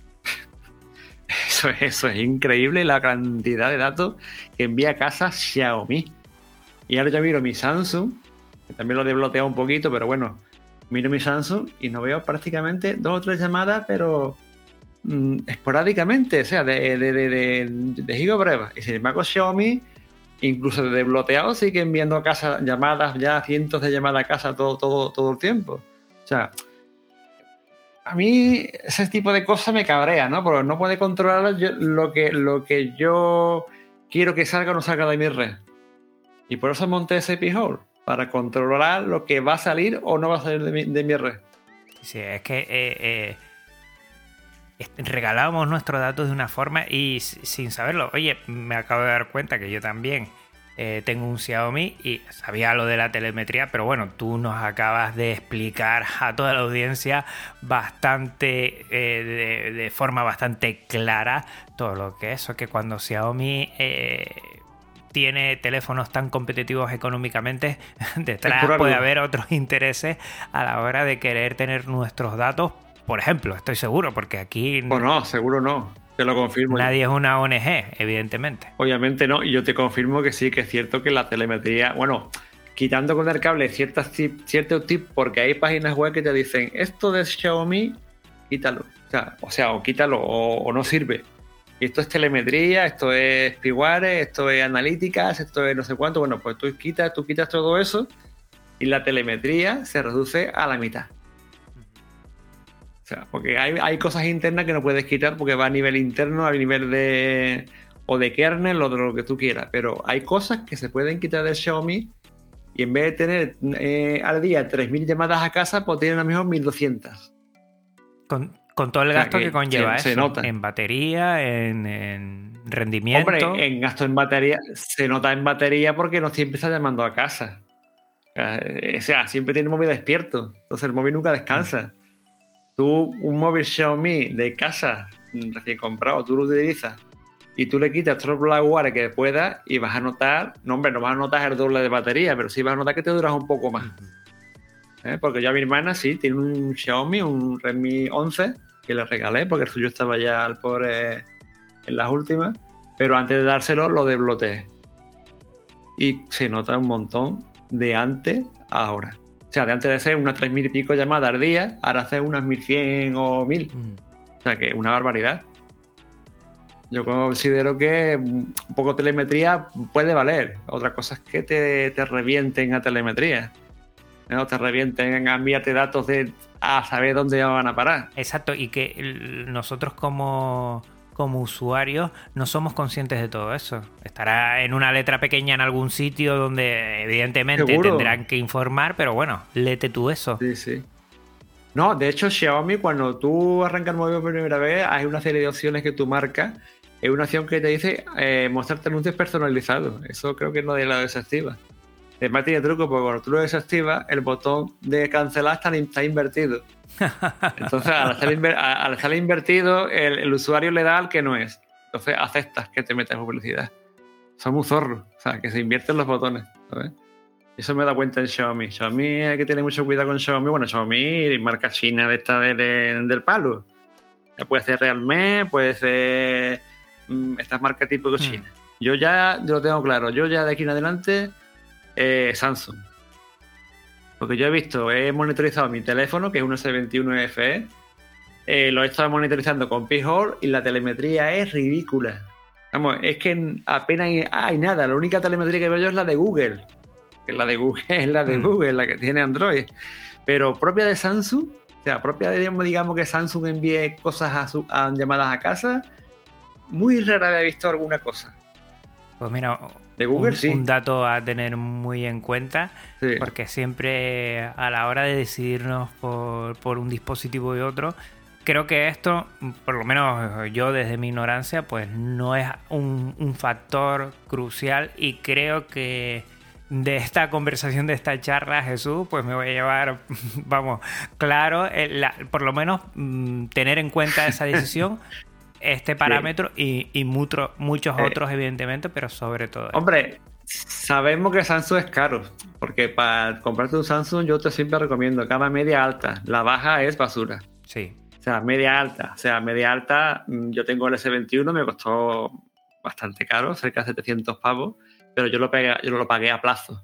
Eso es increíble, la cantidad de datos que envía a casa Xiaomi. Y ahora yo miro mi Samsung, que también lo he desbloqueado un poquito, pero bueno, miro mi Samsung y no veo prácticamente 2 o 3 llamadas, pero esporádicamente, o sea, de gigabytes. Y sin embargo Xiaomi, incluso de desbloqueado, sigue enviando a casa llamadas, ya cientos de llamadas a casa todo el tiempo. O sea, a mí ese tipo de cosas me cabrea, ¿no? Porque no puede controlar lo que yo quiero que salga o no salga de mi red. Y por eso monté ese Pi-hole, para controlar lo que va a salir o no va a salir de mi red. Sí, es que regalábamos nuestros datos de una forma y sin saberlo. Oye, me acabo de dar cuenta que yo también tengo un Xiaomi y sabía lo de la telemetría, pero bueno, tú nos acabas de explicar a toda la audiencia bastante de forma bastante clara todo lo que es eso, que cuando Xiaomi tiene teléfonos tan competitivos económicamente, detrás puede haber otros intereses a la hora de querer tener nuestros datos, por ejemplo, estoy seguro, porque aquí... Pues no, seguro no. Te lo confirmo. Nadie es una ONG, evidentemente. Obviamente no, y yo te confirmo que sí, que es cierto que la telemetría, bueno, quitando con el cable ciertos tips, porque hay páginas web que te dicen, esto de Xiaomi, quítalo. O sea, o quítalo o no sirve. Y esto es telemetría, esto es Piware, esto es analíticas, esto es no sé cuánto. Bueno, pues tú quitas todo eso y la telemetría se reduce a la mitad. O sea, porque hay cosas internas que no puedes quitar porque va a nivel interno, a nivel de kernel o de lo que tú quieras. Pero hay cosas que se pueden quitar del Xiaomi y en vez de tener al día 3.000 llamadas a casa, pues tienen a lo mejor 1.200. Con todo el gasto que conlleva se eso, nota. En batería, en rendimiento. Hombre, en gasto en batería, se nota en batería porque no siempre está llamando a casa. O sea, siempre tiene el móvil despierto. Entonces el móvil nunca descansa. Tú, un móvil Xiaomi de casa, recién comprado, tú lo utilizas y tú le quitas todo el Blackware que puedas y vas a notar, no vas a notar el doble de batería, pero sí vas a notar que te duras un poco más. Porque yo a mi hermana sí, tiene un Xiaomi, un Redmi 11, que le regalé porque el suyo estaba ya al pobre en las últimas, pero antes de dárselo lo desbloqueé. Y se nota un montón de antes a ahora. O sea, de antes de hacer unas 3.000 y pico llamadas al día, ahora hacer unas 1.100 o 1.000. O sea, que es una barbaridad. Yo considero que un poco de telemetría puede valer. Otra cosa es que te revienten a telemetría, ¿no? Te revienten a enviarte datos a saber dónde van a parar. Exacto, y que nosotros como usuarios no somos conscientes de todo eso. Estará en una letra pequeña en algún sitio donde evidentemente ¿Seguro? Tendrán que informar, pero bueno, léete tú eso. Sí, sí. No, de hecho, Xiaomi, cuando tú arrancas el móvil por primera vez, hay una serie de opciones que tú marcas. Es una opción que te dice mostrarte anuncios personalizados. Eso creo que nadie lo desactiva. Además tiene truco, porque cuando tú lo desactivas, el botón de cancelar está invertido. Entonces, al estar invertido, el usuario le da al que no es. Entonces, aceptas que te metas en publicidad. Son muy zorros. O sea, que se invierten los botones, ¿sabes? Eso me da cuenta en Xiaomi. Xiaomi hay que tener mucho cuidado con Xiaomi. Bueno, Xiaomi, marca china de esta del palo. Puede ser Realme, puede ser estas marcas tipo china. Yo lo tengo claro. Yo ya de aquí en adelante, Samsung. Porque yo he monitorizado mi teléfono, que es un S21 FE. Lo he estado monitorizando con P-Hole y la telemetría es ridícula. Vamos, es que apenas hay nada. La única telemetría que veo yo es la de Google. Que la de Google es la de Google, la que tiene Android. Pero propia de Samsung, o sea, propia de, digamos, que Samsung envíe cosas a llamadas a casa, muy rara vez he visto alguna cosa. Pues mira, de Google sí. Un dato a tener muy en cuenta, sí. Porque siempre a la hora de decidirnos por un dispositivo y otro, creo que esto, por lo menos yo desde mi ignorancia, pues no es un factor crucial, y creo que de esta conversación, de esta charla, Jesús, pues me voy a llevar, vamos, claro, por lo menos tener en cuenta esa decisión, este parámetro, sí. y muchos otros, evidentemente, pero sobre todo. Hombre, sabemos que Samsung es caro, porque para comprarte un Samsung yo te siempre recomiendo gama media alta, la baja es basura. Sí. O sea, media alta, yo tengo el S21, me costó bastante caro, cerca de 700 pavos, pero yo lo pagué a plazo.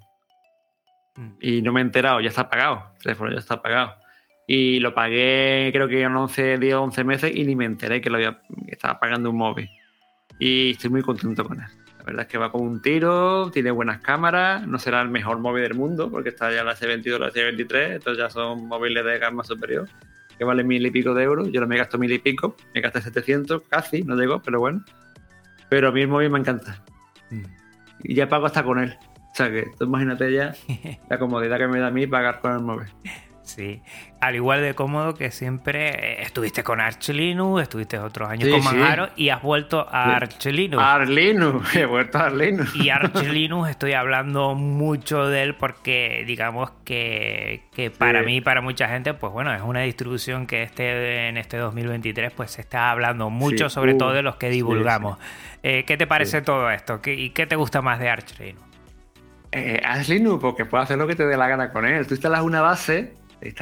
Y no me he enterado, ya está pagado. El teléfono ya está pagado. Y lo pagué, creo que en 11 meses, y ni me enteré que estaba pagando un móvil. Y estoy muy contento con él. La verdad es que va como un tiro, tiene buenas cámaras, no será el mejor móvil del mundo, porque está ya la S22, la S23, estos ya son móviles de gama superior, que valen 1.000 y pico de euros. Yo no me gasto 1.000 y pico, me gasté 700, casi, no llegó, pero bueno. Pero a mí el móvil me encanta. Y ya pago hasta con él. O sea que tú imagínate ya la comodidad que me da a mí pagar con el móvil. Sí, al igual de cómodo que siempre estuviste con Arch Linux, estuviste otros años con Manjaro, y has vuelto a Arch Linux. He vuelto a Arch Linux. Y Arch Linux estoy hablando mucho de él porque digamos que para mí y para mucha gente, pues bueno, es una distribución que en este 2023 pues se está hablando mucho, sobre todo de los que divulgamos. ¿Qué te parece todo esto? ¿Y qué te gusta más de Arch Linux? Arch Linux, porque puedes hacer lo que te dé la gana con él. Tú instalas una base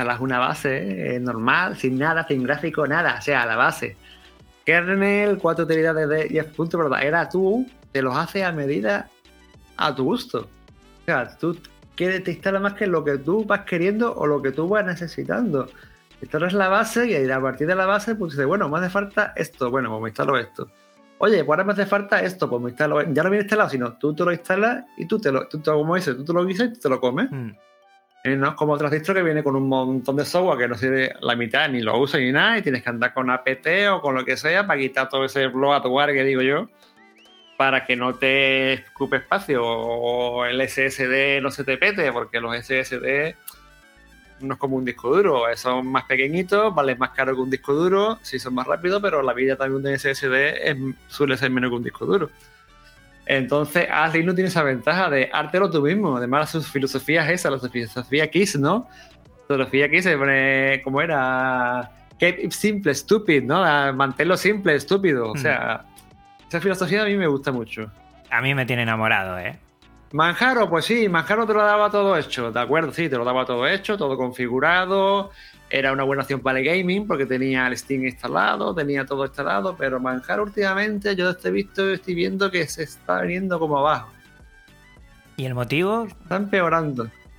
normal, sin nada, sin gráfico, nada, o sea, la base. Kernel, 4 utilidades de 10 puntos, pero era tú, te los hace a medida a tu gusto. O sea, tú te instalas más que lo que tú vas queriendo o lo que tú vas necesitando. Instalas la base y a partir de la base, pues dices, bueno, me hace falta esto, bueno, pues me instalo esto. Oye, pues ahora me hace falta esto, pues me instalo. Ya no viene instalado, sino tú te lo instalas y tú como dices, tú te lo guisas y tú te lo comes. No es como otro distro que viene con un montón de software que no sirve la mitad, ni lo usas ni nada, y tienes que andar con apt o con lo que sea para quitar todo ese bloatware que digo yo, para que no te ocupe espacio o el SSD no se te pete, porque los SSD no es como un disco duro, son más pequeñitos, valen más caro que un disco duro, sí son más rápidos, pero la vida también de un SSD suele ser menos que un disco duro. Entonces, Arch Linux tiene esa ventaja de hártelo tú mismo. Además, su filosofía es esa, la filosofía KISS, ¿no? La filosofía KISS se pone, ¿cómo era? Keep it simple, stupid, ¿no? Manténlo simple, estúpido. O sea, esa filosofía a mí me gusta mucho. A mí me tiene enamorado, ¿eh? Manjaro, pues sí, Manjaro te lo daba todo hecho, ¿de acuerdo? Sí, te lo daba todo hecho, todo configurado. Era una buena opción para el gaming porque tenía el Steam instalado, tenía todo instalado, pero Manjaro últimamente yo estoy viendo que se está viniendo como abajo. ¿Y el motivo? Está empeorando.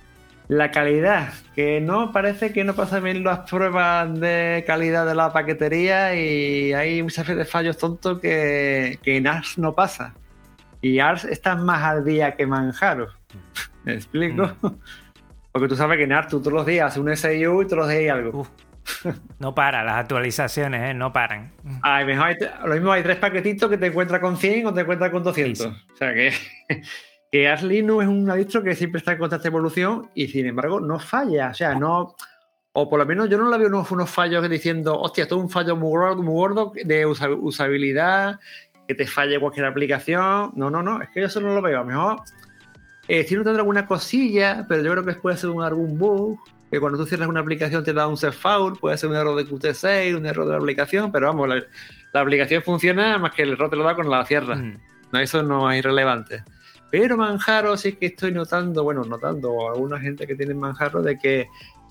La calidad, que no parece que no pasan bien las pruebas de calidad de la paquetería y hay muchas veces fallos tontos que en Ars no pasa. Y Ars está más al día que Manjaro. ¿Me explico? Porque tú sabes que en Ars tú todos los días haces un SIU y todos los días hay algo. No para, las actualizaciones, no paran. Lo mismo hay 3 paquetitos que te encuentras con 100 o te encuentras con 200. Sí. O sea que Arch Linux es una distro que siempre está en constante evolución y sin embargo no falla. O sea, no... O por lo menos yo no la veo unos fallos diciendo, hostia, esto es un fallo muy gordo de usabilidad, que te falle cualquier aplicación. No, es que yo eso no lo veo. A lo mejor sí no tendrá alguna cosilla, pero yo creo que puede ser algún bug. Que cuando tú cierras una aplicación te da un set fault, puede ser un error de Qt6, un error de la aplicación, pero vamos, la aplicación funciona más que el error te lo da cuando la cierras. No, eso no es irrelevante. Pero Manjaro sí que estoy notando a alguna gente que tiene Manjaro de que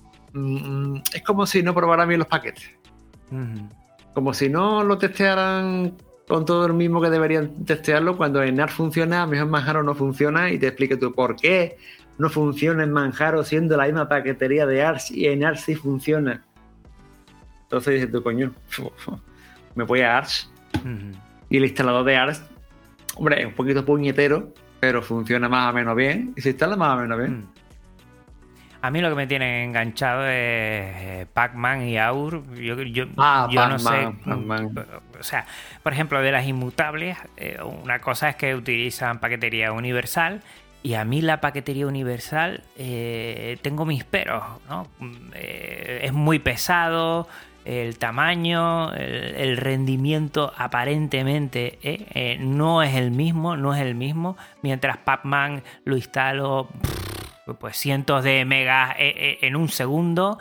es como si no probaran bien los paquetes. Como si no lo testearan con todo el mismo que deberían testearlo, cuando en Arch funciona, a lo mejor en Manjaro no funciona y te explique tú por qué no funciona en Manjaro siendo la misma paquetería de Arch y en Arch sí funciona. Entonces dices tú, coño, me voy a Arch y el instalador de Arch, hombre, es un poquito puñetero, pero funciona más o menos bien y se instala más o menos bien. A mí lo que me tiene enganchado es Pacman y Aur. Yo no sé. Pacman. O sea, por ejemplo, de las inmutables, una cosa es que utilizan paquetería universal. Y a mí la paquetería universal tengo mis peros, ¿no? Es muy pesado, el tamaño, el rendimiento aparentemente no es el mismo. Mientras Pacman lo instalo pues cientos de megas en un segundo.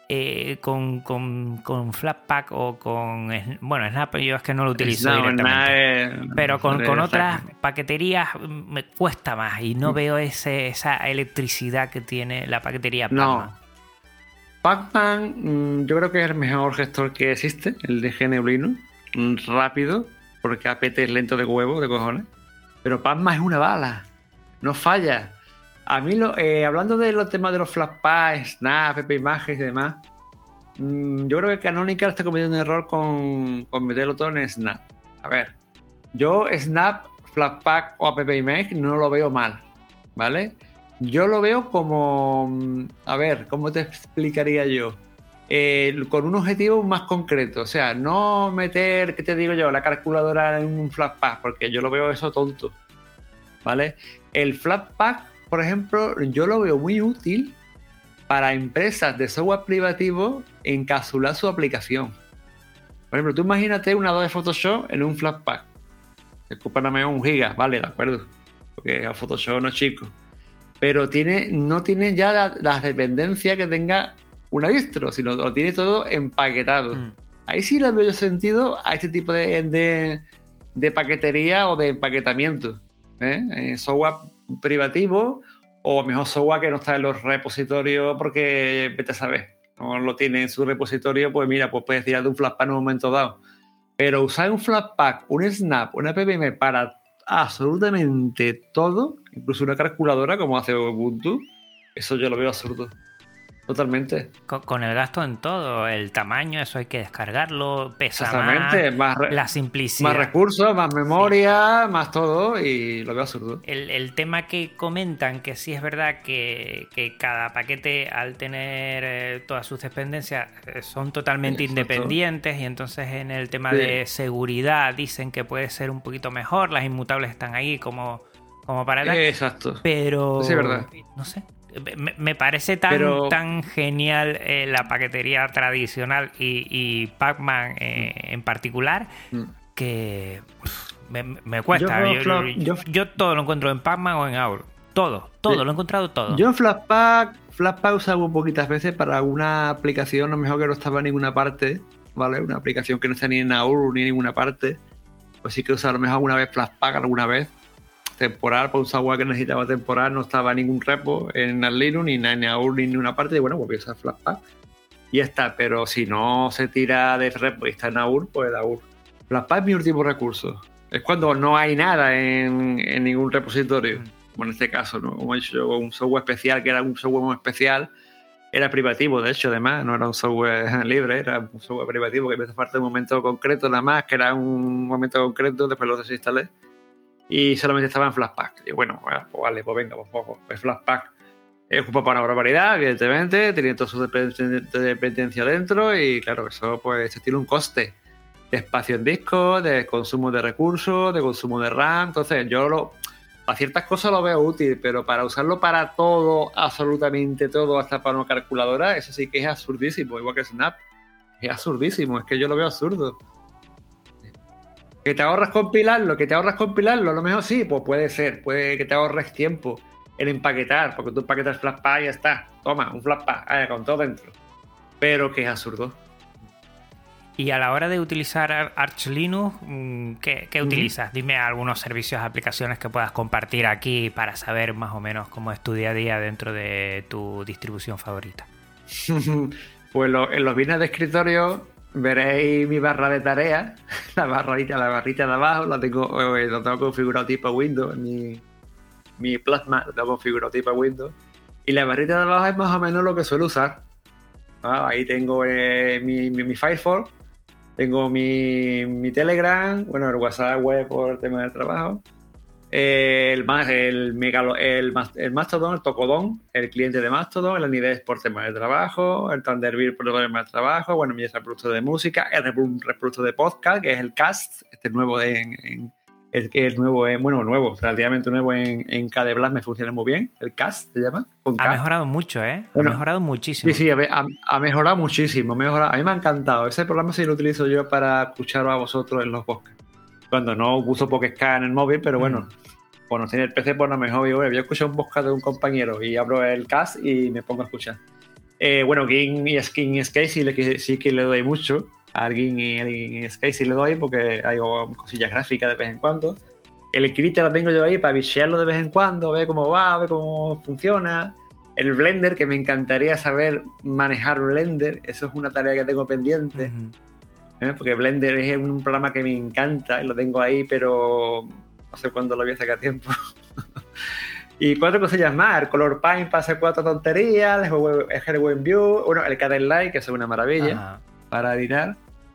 Con Flatpak o con... Bueno, Snap yo es que no lo utilizo directamente. Pero con otras paqueterías me cuesta más y no veo esa electricidad que tiene la paquetería Pacman. No. Pacman yo creo que es el mejor gestor que existe, el de GNU Linux. Rápido, porque apt es lento de huevo, de cojones. Pero Pacman es una bala. No falla. A mí, hablando de los temas de los Flatpak, Snap, PP Images y demás, yo creo que Canonical está cometiendo un error con meterlo todo en Snap. A ver, yo Snap, Flatpak o App Image no lo veo mal, ¿vale? Yo lo veo como... A ver, ¿cómo te explicaría yo? Con un objetivo más concreto. O sea, no meter, ¿qué te digo yo? La calculadora en un Flatpak, porque yo lo veo eso tonto, ¿vale? El Flatpak, por ejemplo, yo lo veo muy útil para empresas de software privativo encapsular su aplicación. Por ejemplo, tú imagínate una 2 de Photoshop en un Flatpak. Se ocupa nada más 1 giga, vale, de acuerdo. Porque el Photoshop no es chico. Pero no tiene ya las dependencias que tenga una distro, sino lo tiene todo empaquetado. Ahí sí le veo yo sentido a este tipo de paquetería o de empaquetamiento. Software privativo o mejor software que no está en los repositorios porque vete a saber, no lo tiene en su repositorio, pues mira, pues puedes tirar de un Flatpak en un momento dado. Pero usar un Flatpak, un Snap, una PPM para absolutamente todo, incluso una calculadora como hace Ubuntu, eso yo lo veo absurdo. Totalmente. Con el gasto en todo, el tamaño, eso hay que descargarlo, pesa más la simplicidad. Más recursos, más memoria, más todo, y lo veo absurdo. El tema que comentan, que sí es verdad que cada paquete, al tener todas sus dependencias, son totalmente independientes, y entonces en el tema de seguridad dicen que puede ser un poquito mejor, las inmutables están ahí como para dar. Exacto. Pero sí, es verdad. No sé. Me parece tan genial la paquetería tradicional y Pacman en particular que me cuesta. Yo todo lo encuentro en Pacman o en Aur. Todo, lo he encontrado todo. Yo en Flatpak usaba poquitas veces para alguna aplicación, a lo mejor que no estaba en ninguna parte, ¿vale? Una aplicación que no está ni en Aur ni en ninguna parte. Pues sí que usaba a lo mejor alguna vez Flatpak, alguna vez. Temporal, para un software que necesitaba temporal, no estaba ningún repo en Linux, ni en Aur, ni en ninguna parte, y bueno, pues voy a usar Flatpak y ya está. Pero si no se tira de repo y está en Aur, pues el Aur. Flatpak es mi último recurso. Es cuando no hay nada en ningún repositorio. como en este caso, ¿no? Como he dicho yo, un software especial, que era un software muy especial, era privativo, de hecho, además, no era un software libre, era un software privativo que me hace falta de un momento concreto nada más, que era un momento concreto, después lo desinstalé y solamente estaba en Flatpak. Y bueno, pues vale, pues venga, pues Flatpak ocupa para una barbaridad, evidentemente, tenía toda su dependencia dentro y claro, eso pues tiene un coste de espacio en disco, de consumo de recursos, de consumo de RAM. Entonces yo a ciertas cosas lo veo útil, pero para usarlo para todo, absolutamente todo, hasta para una calculadora, eso sí que es absurdísimo, igual que Snap. Es absurdísimo, es que yo lo veo absurdo. ¿Que te ahorras compilarlo? A lo mejor sí, pues puede ser, puede que te ahorres tiempo en empaquetar, porque tú empaquetas Flatpak y ya está. Toma, un Flatpak, con todo dentro. Pero que es absurdo. Y a la hora de utilizar Arch Linux, ¿qué utilizas? Dime algunos servicios, aplicaciones que puedas compartir aquí para saber más o menos cómo es tu día a día dentro de tu distribución favorita. Pues en los binaries de escritorio veréis mi barra de tareas, la barrita de abajo, lo tengo configurado tipo Windows, mi Plasma lo tengo configurado tipo Windows, y la barrita de abajo es más o menos lo que suelo usar. Ahí tengo mi Firefox, tengo mi Telegram, bueno, el WhatsApp web por el tema del trabajo, el Mastodon, el Tocodon, el cliente de Mastodon, el Anidex por temas de trabajo, el Thunderbird por temas de trabajo, bueno, mi reproductor de música, el reproductor de podcast, que es el Cast, este nuevo relativamente nuevo en KDE Blast, me funciona muy bien, el Cast se llama. Ha mejorado mucho, ¿eh? Bueno, ha mejorado muchísimo. Sí, ha mejorado muchísimo, a mí me ha encantado. Ese programa sí lo utilizo yo para escucharos a vosotros en los podcasts. Cuando no uso Pocket en el móvil, pero bueno, cuando tiene el PC, pues no mejor. Yo escucho un podcast de un compañero y abro el Cast y me pongo a escuchar. Bueno, Gin y Skate sí que le doy mucho. A Gin y Skate sí le doy porque hay cosillas gráficas de vez en cuando. El Krita lo tengo yo ahí para bichearlo de vez en cuando, ver cómo va, ver cómo funciona. El Blender, que me encantaría saber manejar Blender, eso es una tarea que tengo pendiente. Porque Blender es un programa que me encanta y lo tengo ahí, pero no sé cuándo lo voy a sacar tiempo. Y 4 cosillas más: el Color Paint para hacer 4 tonterías, el Hardware View, bueno, el Kdenlive, que es una maravilla para editar.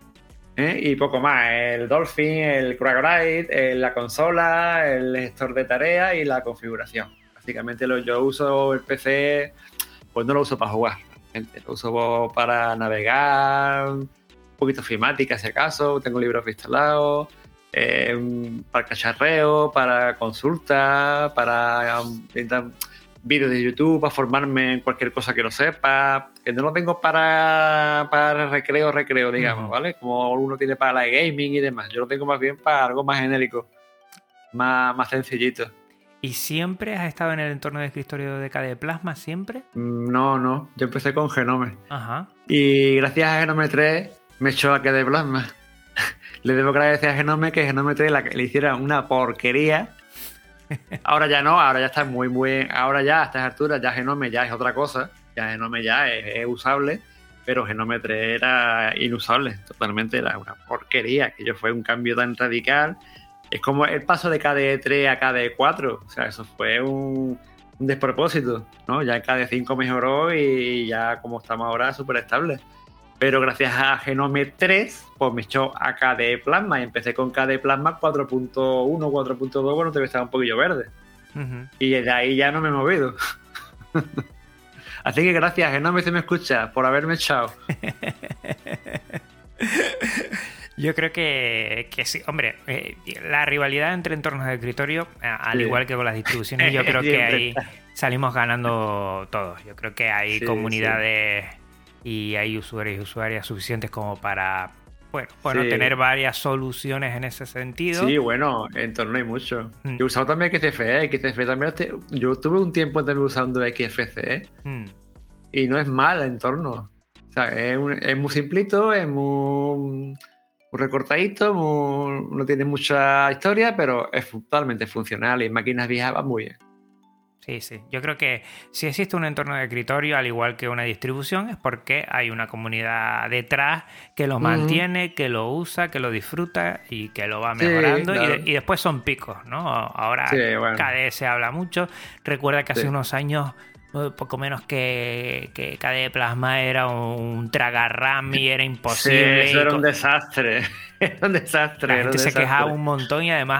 Y poco más: el Dolphin, el Cragorite, la consola, el gestor de tareas y la configuración. Básicamente yo uso el PC, pues no lo uso para jugar, realmente. Lo uso para navegar, un poquito filmática si acaso, tengo libros instalados, para cacharreo, para consultas, para intentar vídeos de YouTube, para formarme en cualquier cosa que no sepa, que no lo tengo para recreo, digamos, ¿vale? Como uno tiene para la gaming y demás. Yo lo tengo más bien para algo más genérico, más sencillito. ¿Y siempre has estado en el entorno de escritorio de KDE Plasma? ¿Siempre? No. Yo empecé con Genome. Ajá. Y gracias a Genome 3 me echó a KDE Plasma. Le debo agradecer a Genome que Genome 3 le hiciera una porquería. Ahora ya no, ahora ya está muy... Ahora ya a estas alturas ya Genome ya es otra cosa. Ya Genome ya es usable. Pero Genome 3 era inusable. Totalmente era una porquería. Que fue un cambio tan radical. Es como el paso de KDE 3 a KDE 4. O sea, eso fue un despropósito, ¿no? Ya el KDE 5 mejoró y ya como estamos ahora súper estable. Pero gracias a Genome 3, pues me echó a KDE Plasma y empecé con KDE Plasma 4.1, 4.2, bueno, todavía estaba un poquillo verde. Y de ahí ya no me he movido. Así que gracias, Genome, si me escuchas, por haberme echado. Yo creo que sí, hombre, la rivalidad entre entornos de escritorio, al igual que con las distribuciones, yo creo que ahí salimos ganando todos. Yo creo que hay comunidades y hay usuarios y usuarias suficientes como para, tener varias soluciones en ese sentido. Sí, bueno, entorno hay mucho. Yo he usado también XFCE, también yo tuve un tiempo también usando XFCE y no es mal el entorno. O sea, es muy simplito, es muy recortadito, no tiene mucha historia, pero es totalmente funcional y en máquinas viejas va muy bien. Sí, sí. Yo creo que si existe un entorno de escritorio, al igual que una distribución, es porque hay una comunidad detrás que lo mantiene, que lo usa, que lo disfruta y que lo va mejorando. Claro. Y después son picos, ¿no? Ahora KDE se habla mucho. Recuerda que hace unos años, poco menos que KDE Plasma era un tragarram y era imposible. Sí, eso era un desastre. Era un desastre. La gente se quejaba un montón y además...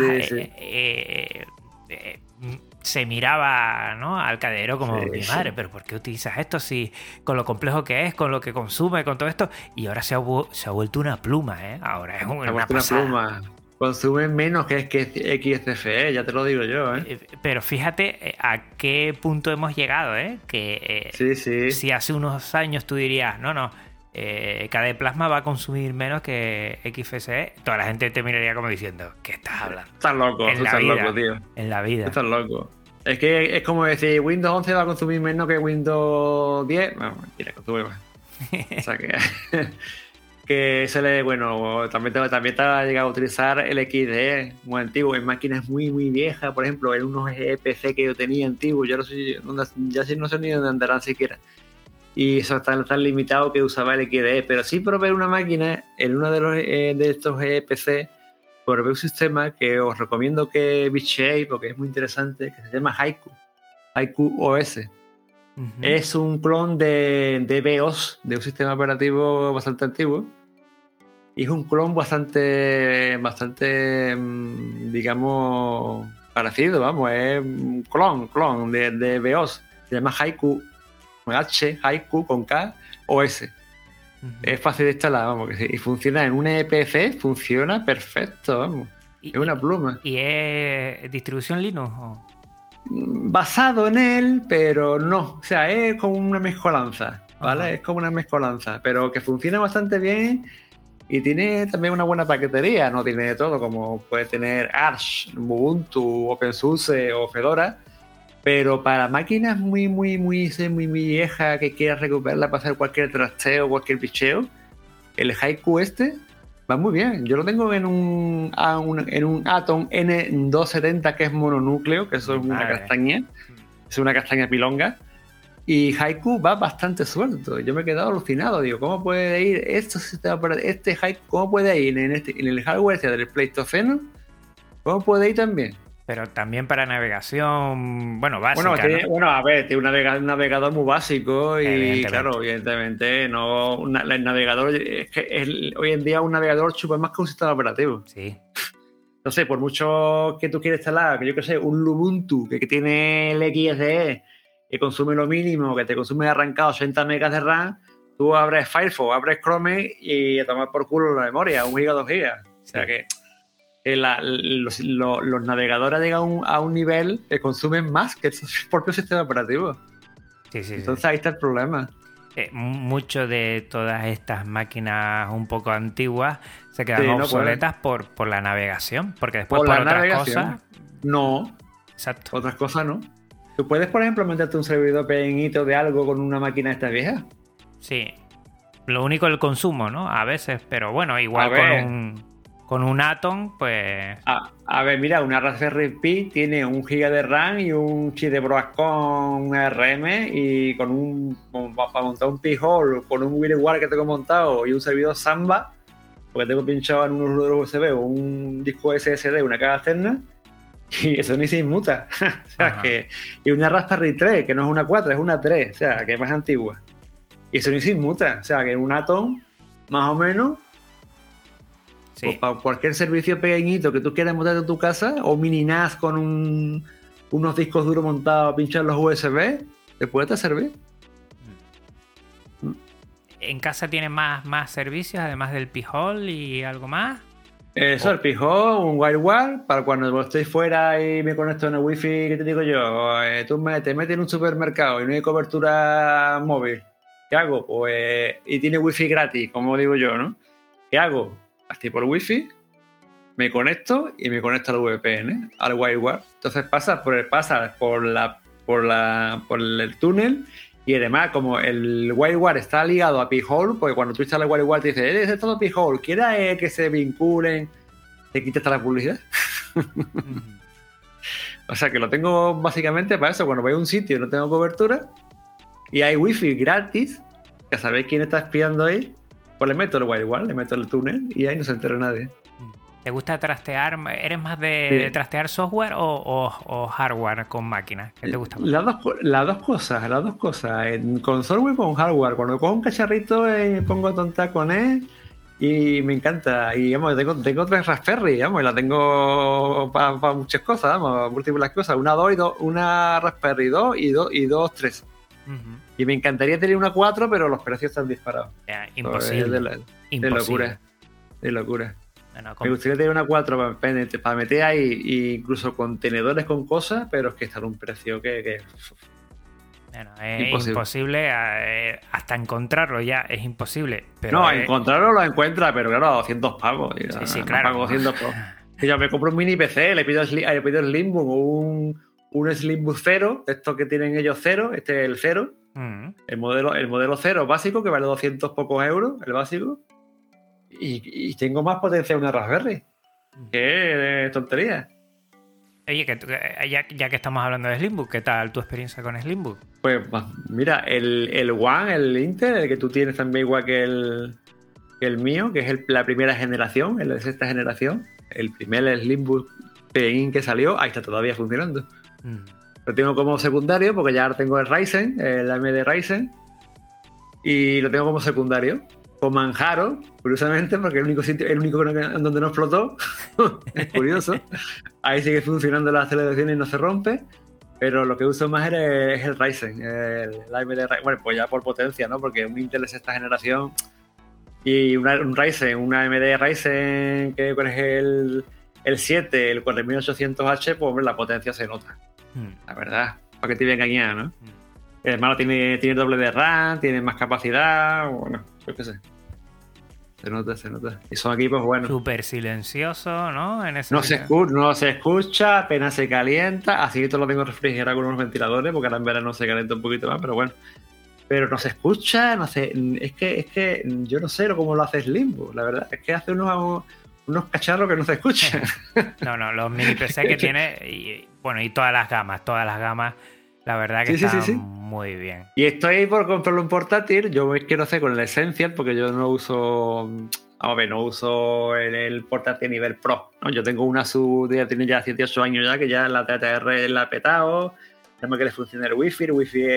se miraba, ¿no?, al cadero como, mi madre, pero ¿por qué utilizas esto si con lo complejo que es, con lo que consume, con todo esto? Y ahora se ha vuelto una pluma, ¿eh? Ahora es una pluma. Consume menos que XFCE, ya te lo digo yo, ¿eh? Pero fíjate a qué punto hemos llegado, ¿eh? Que si hace unos años tú dirías, no, KDE Plasma va a consumir menos que XFCE, toda la gente te miraría como diciendo, ¿qué estás hablando? Estás loco, tío. En la vida. Estás loco. Es que es como decir, Windows 11 va a consumir menos que Windows 10. Bueno, mentira, consume más. O sea que se le, bueno, también te ha llegado a utilizar el XDE muy antiguo, en máquinas muy, muy viejas, por ejemplo, en unos PC que yo tenía antiguos, ya no sé ni dónde andarán siquiera. Y eso está tan limitado que usaba el XDE, pero sí probé una máquina en uno de estos PC, probé un sistema que os recomiendo que bicheéis porque es muy interesante, que se llama Haiku OS. Es un clon de BIOS, de un sistema operativo bastante antiguo, y es un clon bastante digamos, parecido, vamos, es un clon de BIOS. Se llama Haiku con K OS. Es fácil de instalar, vamos, y funciona en un PC, funciona perfecto, vamos. Es una pluma. ¿Y es distribución Linux? Basado en él, pero no. O sea, es como una mezcolanza, ¿vale? Es como una mezcolanza, pero que funciona bastante bien y tiene también una buena paquetería. No tiene de todo, como puede tener Arch, Ubuntu, OpenSUSE o Fedora. Pero para máquinas muy viejas que quieras recuperarla para hacer cualquier trasteo, cualquier picheo, el Haiku va muy bien. Yo lo tengo en un Atom N270 que es mononúcleo, que eso es una castaña. Es una castaña pilonga. Y Haiku va bastante suelto. Yo me he quedado alucinado. Digo, ¿cómo puede ir este Haiku? ¿Cómo puede ir en el hardware del Pleistoceno? ¿Cómo puede ir también? Pero también para navegación, básica, ¿no? A ver, tiene un navegador muy básico y, claro, evidentemente, no, el navegador, es que hoy en día un navegador chupa más que un sistema operativo. Sí. No sé, por mucho que tú quieras instalar, que yo qué sé, un Ubuntu que tiene el XDE, que consume lo mínimo, que te consume arrancado 80 megas de RAM, tú abres Firefox, abres Chrome y a tomar por culo la memoria, 1 giga, 2 gigas. O sea que los navegadores llegan a un nivel que consumen más que el propio sistema operativo. Entonces ahí está el problema. Mucho de todas estas máquinas un poco antiguas se quedan obsoletas por la navegación, porque después por otras cosas... No. Exacto. Otras cosas no. ¿Tú puedes, por ejemplo, meterte un servidor pequeñito de algo con una máquina esta vieja? Sí. Lo único el consumo, ¿no? A veces, pero bueno, igual con un Atom, pues... A ver, mira, una Raspberry Pi tiene 1 giga de RAM y un chip de Broadcom ARM y para montar un Pi-hole con un WireGuard que tengo montado y un servidor Samba, porque tengo pinchado en un USB o un disco SSD, una caja externa, y eso ni se inmuta. O sea, y una Raspberry 3, que no es una 4, es una 3, o sea, que es más antigua. Y eso ni se inmuta. O sea, que un Atom, más o menos... Sí. Pues para cualquier servicio pequeñito que tú quieras montar en tu casa, o mini NAS con unos discos duros montados a pinchar los USB, te puede servir. ¿En casa tienes más servicios, además del Pi-hole y algo más? Eso, el Pi-hole, un WireGuard, para cuando estoy fuera y me conecto en el Wi-Fi, ¿qué te digo yo? Tú te metes en un supermercado y no hay cobertura móvil. ¿Qué hago? Pues, y tiene Wi-Fi gratis, como digo yo, ¿no? ¿Qué hago? Estoy por Wi-Fi, me conecto y me conecto al VPN, al WireGuard. Entonces pasas por el túnel y además como el WireGuard está ligado a Pi-hole, porque cuando tú instalas el WireGuard te dice, es todo Pi-hole, ¿quieres que se vinculen? Te quitas la publicidad. O sea, que lo tengo básicamente para eso. Cuando voy a un sitio y no tengo cobertura y hay wifi gratis, que sabéis quién está espiando ahí, pues le meto el wirewall, le meto el túnel y ahí no se entera nadie. ¿Te gusta trastear? ¿Eres más de trastear software o hardware con máquinas? ¿Qué te gusta más? Las dos cosas. Con software y con hardware. Cuando cojo un cacharrito pongo a tontar con él y me encanta. Y vamos, tengo 3 Raspberry, vamos, y la tengo para muchas cosas, vamos, múltiples cosas. Una Raspberry 2 y dos 3. Uh-huh. Y me encantaría tener una 4, pero los precios están disparados. Imposible. De locura. Bueno, me gustaría tener una 4 para meter ahí incluso contenedores con cosas, pero es que está en un precio que bueno, es imposible hasta encontrarlo ya, es imposible. Pero no, encontrarlo lo encuentra, pero claro, a 200 pavos. Sí, claro. Pago 200 pavos. Y yo me compro un mini PC, le pido el Slimbook o un Slimbook 0, esto que tienen ellos 0, este es el 0. El modelo 0 básico, que vale 200 pocos euros, el básico. Y tengo más potencia una Raspberry. ¡Qué tontería! Oye, ya que estamos hablando de Slimbook, ¿qué tal tu experiencia con Slimbook? Pues mira, el One, el Intel, el que tú tienes también igual que el mío, que es la primera generación, el de sexta generación, el primer Slimbook Plug-in que salió, ahí está todavía funcionando. Lo tengo como secundario porque ya ahora tengo el Ryzen, el AMD Ryzen, y lo tengo como secundario. Con Manjaro, curiosamente, porque el único donde no explotó. Es curioso. Ahí sigue funcionando la aceleración y no se rompe. Pero lo que uso más es el Ryzen, el AMD Ryzen. Bueno, pues ya por potencia, ¿no? Porque un Intel es esta generación y un Ryzen, un AMD Ryzen que es el 7, el 4800H, pues hombre, la potencia se nota. La verdad, para que te voy a engañar, ¿no? Además tiene doble de RAM, tiene más capacidad, bueno, yo qué sé. Se nota. Y son equipos buenos. Súper silencioso, ¿no? No se escucha, apenas se calienta. Así que todo lo tengo refrigerado con unos ventiladores, porque ahora en verano se calienta un poquito más, pero bueno. Pero no se escucha, no sé. Es que yo no sé cómo lo hace Slimbook, la verdad. Es que hace unos cacharros que no se escuchan. No, los mini PC que tiene, y todas las gamas. La verdad que está muy bien. Y estoy por comprarle un portátil. Yo quiero hacer con el Essential porque yo no uso... no uso el portátil a nivel Pro, ¿no? Yo tengo una ya tiene ya 7-8 años ya, que ya la TTR la ha petado. Tenemos que le funcione el Wi-Fi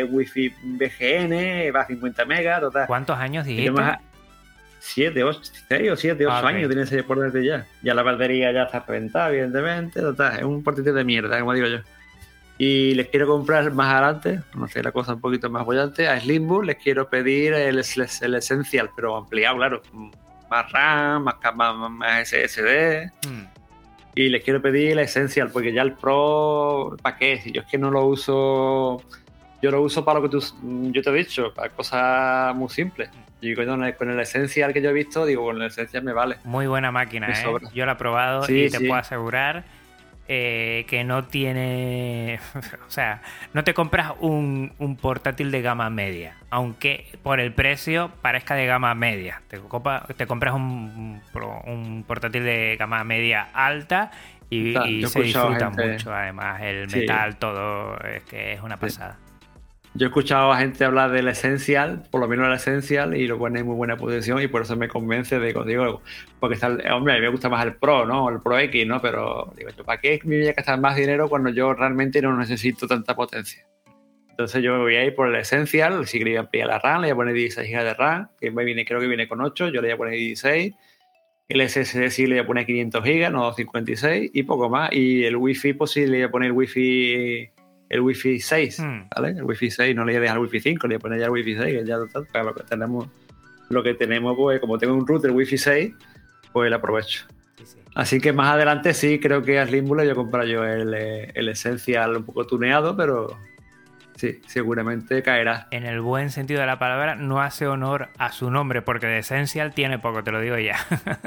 BGN, va a 50 megas, total. ¿Cuántos años dijiste? 7, 8 años tiene ese portátil ya. Ya la batería ya está reventada, evidentemente. Total, es un portátil de mierda, como digo yo. Y les quiero comprar más adelante, no sé, la cosa un poquito más bollante, a Slimbook les quiero pedir el Essential, pero ampliado, claro, más RAM, más SSD. Y les quiero pedir el Essential, porque ya el Pro, ¿para qué? Si yo es que no lo uso, yo lo uso para lo que yo te he dicho, para cosas muy simples. Y con el Essential que yo he visto, digo, con el Essential me vale. Muy buena máquina, yo la he probado y te puedo asegurar que no tiene... O sea, no te compras un portátil de gama media, aunque por el precio parezca de gama media. Te compras un portátil de gama media alta y se disfruta mucho. Además, el metal, todo, es que es una pasada. Yo he escuchado a gente hablar del Essential, por lo menos el Essential, y lo pone en muy buena posición, y por eso me convence de, digo, porque hombre, a mí me gusta más el Pro, ¿no? El Pro X, ¿no? Pero digo, ¿para qué me voy a gastar más dinero cuando yo realmente no necesito tanta potencia? Entonces yo me voy a ir por el Essential, si quería ampliar la RAM, le voy a poner 16 GB de RAM, que creo que viene con 8, yo le voy a poner 16. El SSD sí le voy a poner 500 GB, no 56, y poco más. Y el Wi-Fi, pues sí le voy a poner el Wi-Fi 6, ¿vale? El Wi-Fi 6, no le voy a dejar el Wi-Fi 5, le voy a poner ya el Wi-Fi 6, que ya para lo que tenemos, pues como tengo un router Wi-Fi 6, pues lo aprovecho. Sí. Así que más adelante sí, creo que a Slimbook le voy a comprar yo el Essential un poco tuneado, pero sí, seguramente caerá. En el buen sentido de la palabra, no hace honor a su nombre, porque de Essential tiene poco, te lo digo ya.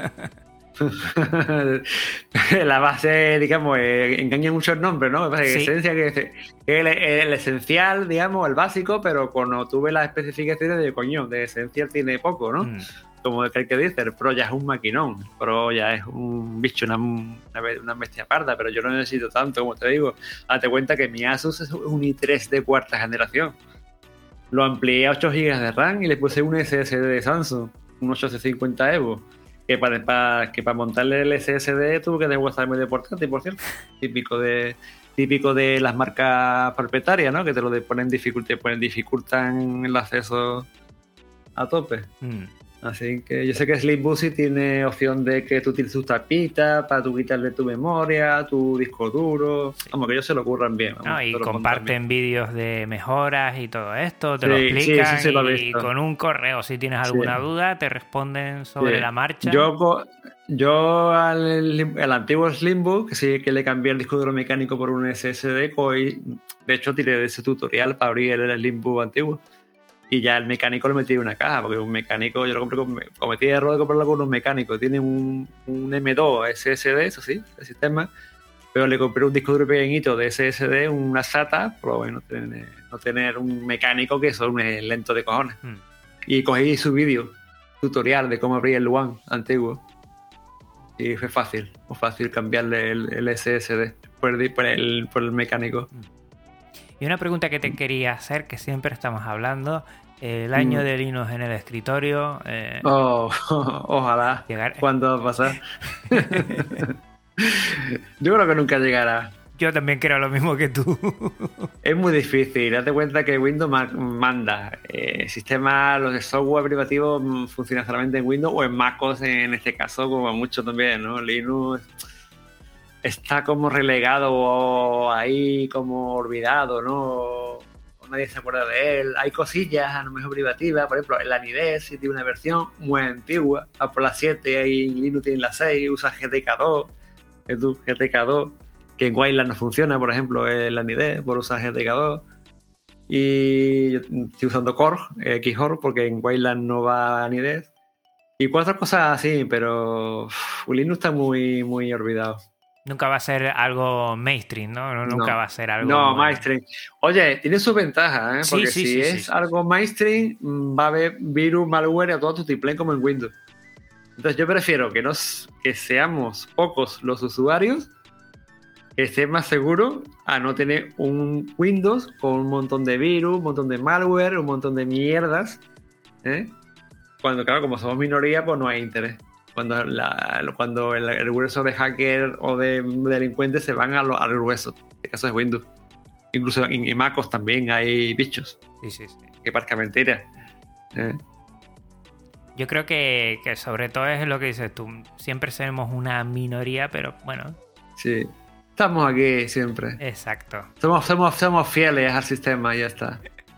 La base, digamos, engaña mucho el nombre, ¿no? Sí. Esencia, que es el esencial, digamos, el básico, pero cuando tuve las especificaciones de coño, de Essential tiene poco, ¿no? como el que dice, el Pro ya es un maquinón, el Pro ya es un bicho, una bestia parda, pero yo no necesito tanto, como te digo. Date cuenta que mi Asus es un i3 de cuarta generación. Lo amplié a 8 GB de RAM y le puse un SSD de Samsung, un 850 Evo, que para montarle el SSD tuve que desguazarme de portátil, por cierto, típico de las marcas propietarias, ¿no? Que te lo dificultan el acceso a tope. Así que yo sé que Slimboosy tiene opción de que tú utilices tus tapitas para tú quitarle tu memoria, tu disco duro. Vamos, que ellos se lo ocurran bien. Vamos, y comparten vídeos de mejoras y todo esto, te lo explican sí, lo he visto. Y con un correo, si tienes alguna duda, te responden sobre la marcha. Yo al antiguo Slimbook, que sí que le cambié el disco duro mecánico por un SSD, de hecho tiré de ese tutorial para abrir el Slimbook antiguo. Y ya el mecánico lo metí en una caja, porque un mecánico, yo lo compré cometí el error de comprarlo con un mecánico. Tiene un M2 SSD, eso sí, el sistema, pero le compré un disco duro pequeñito de SSD, una SATA, pero bueno, no tener un mecánico que eso es lento de cojones. Y cogí su vídeo, tutorial de cómo abrir el One antiguo. Y fue fácil cambiarle el SSD por el mecánico. Y una pregunta que te quería hacer, que siempre estamos hablando, el año de Linux en el escritorio. Ojalá. ¿Cuándo va a pasar? Yo creo que nunca llegará. Yo también creo lo mismo que tú. Es muy difícil. Date cuenta que Windows manda. Los de software privativo funcionan solamente en Windows o en MacOS, en este caso, como mucho también, ¿no? Linux está como relegado o ahí como olvidado, ¿no? Nadie se acuerda de él. Hay cosillas a lo mejor privativas, por ejemplo, el ANIDES sí tiene una versión muy antigua, por la 7 y Linux tiene la 6, usa GTK2, que en Wayland no funciona, por ejemplo, el ANIDES por usar GTK2. Y yo estoy usando Core, Xor, porque en Wayland no va ANIDES. Y cuatro cosas así, pero Linux está muy, muy olvidado. Nunca va a ser algo mainstream, ¿no? Nunca va a ser algo... No, mainstream. Oye, tiene sus ventajas, ¿eh? Porque si es algo mainstream, va a haber virus, malware a todo tu tiplén como en Windows. Entonces yo prefiero que seamos pocos los usuarios, que esté más seguro a no tener un Windows con un montón de virus, un montón de malware, un montón de mierdas, ¿eh? Cuando, claro, como somos minoría, pues no hay interés. Cuando el grueso de hacker o de delincuentes se van al grueso. En este caso es Windows. Incluso en MacOS también hay bichos. Sí. Que parezca mentira. Yo creo que sobre todo es lo que dices tú. Siempre seremos una minoría, pero bueno. Sí. Estamos aquí siempre. Exacto. Somos fieles al sistema y ya está.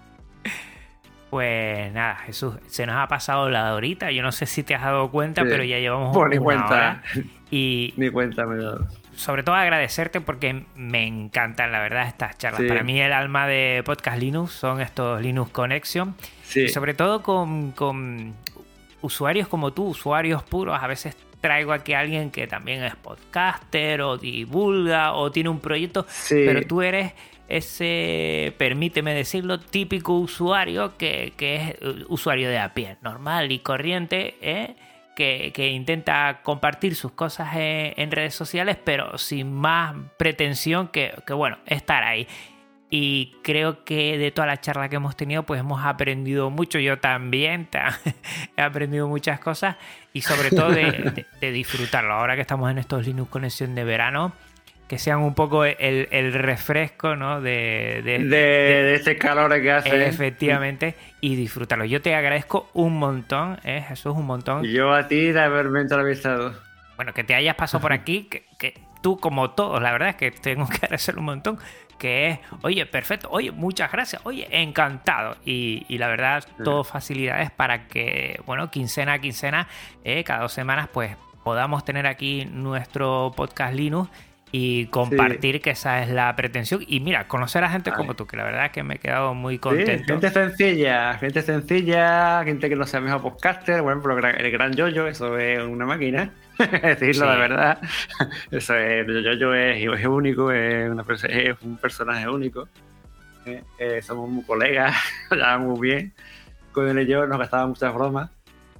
Pues nada, Jesús, se nos ha pasado la horita. Yo no sé si te has dado cuenta, pero ya llevamos ni cuenta. hora. Y ni cuenta me he dado. Sobre todo agradecerte porque me encantan, la verdad, estas charlas. Para mí el alma de Podcast Linux son estos Linux Connection. Y sobre todo con usuarios como tú, usuarios puros. A veces traigo aquí a alguien que también es podcaster o divulga o tiene un proyecto, pero tú eres ese, permíteme decirlo, típico usuario que es usuario de a pie, normal y corriente, que intenta compartir sus cosas en redes sociales, pero sin más pretensión que bueno, estar ahí. Y creo que de toda la charla que hemos tenido, pues hemos aprendido mucho. Yo también he aprendido muchas cosas y sobre todo de disfrutarlo. Ahora que estamos en estos Linux Connection de verano, que sean un poco el refresco, ¿no? de este calor que hace. Efectivamente, y disfrutarlo. Yo te agradezco un montón, Jesús, un montón. Y yo a ti de haberme entrevistado. Bueno, que te hayas pasado por aquí, que tú como todos, la verdad es que tengo que agradecer un montón, que es, oye, perfecto, oye, muchas gracias, oye, encantado. Y la verdad, todo facilidades para que, bueno, quincena a quincena, cada 2 semanas, pues podamos tener aquí nuestro podcast Linux y compartir, que esa es la pretensión. Y mira, conocer a gente como tú, que la verdad es que me he quedado muy contento. Gente sencilla, gente que no sea mejor podcaster. Por ejemplo, el gran Yoyo, eso es una máquina. Decirlo de verdad. Eso es, Yoyo es único, es un personaje único. Somos muy colegas, nos llevamos muy bien. Con él y yo nos gastábamos muchas bromas.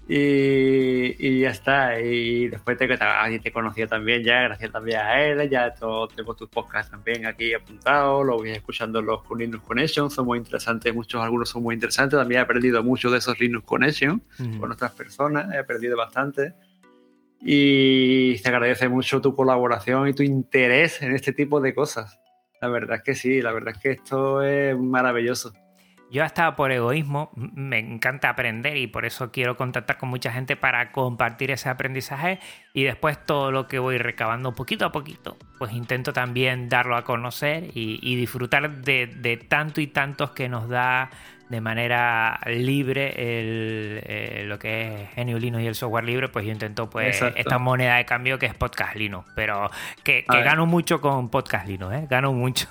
Y ya está. Y después te conocía también ya, gracias también a él. Ya tengo tus podcasts también aquí apuntados, los voy escuchando los Linux Connection, son muy interesantes, algunos son muy interesantes. También he aprendido mucho de esos Linux Connection con otras personas, he aprendido bastante. Y te agradece mucho tu colaboración y tu interés en este tipo de cosas. La verdad es que sí, la verdad es que esto es maravilloso. Yo hasta por egoísmo me encanta aprender y por eso quiero contactar con mucha gente para compartir ese aprendizaje, y después todo lo que voy recabando poquito a poquito, pues intento también darlo a conocer y disfrutar de tanto y tantos que nos da de manera libre lo que es GNU Linux y el software libre. Pues yo intento esta moneda de cambio que es Podcast Linux, pero que gano mucho con Podcast Linux, gano mucho.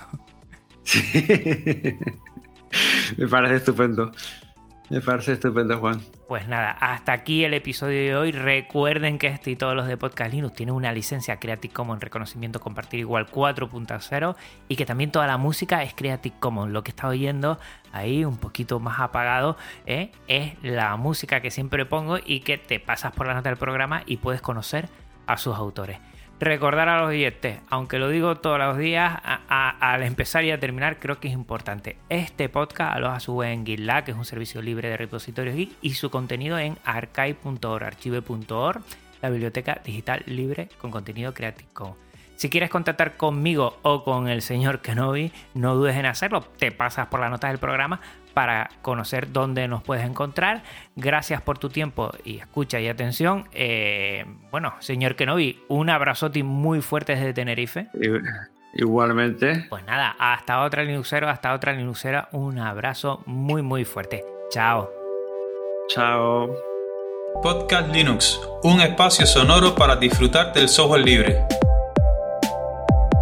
Sí. Me parece estupendo. Me parece estupendo, Juan. Pues nada, hasta aquí el episodio de hoy. Recuerden que este y todos los de Podcast Linux tienen una licencia Creative Commons reconocimiento compartir igual 4.0 y que también toda la música es Creative Commons. Lo que está oyendo ahí un poquito más apagado es la música que siempre pongo y que te pasas por la nota del programa y puedes conocer a sus autores. Recordar a los oyentes, aunque lo digo todos los días, al empezar y a terminar, creo que es importante. Este podcast lo sube en GitLab, que es un servicio libre de repositorios Git, y su contenido en archive.org, archive.org, la biblioteca digital libre con contenido Creative Commons. Si quieres contactar conmigo o con el señor Kenobi, no dudes en hacerlo. Te pasas por las notas del programa para conocer dónde nos puedes encontrar. Gracias por tu tiempo y escucha y atención. Bueno, señor Kenobi, un abrazote muy fuerte desde Tenerife. Igualmente. Pues nada, hasta otra Linuxera, un abrazo muy muy fuerte. Chao. Chao. Podcast Linux, un espacio sonoro para disfrutar del software libre.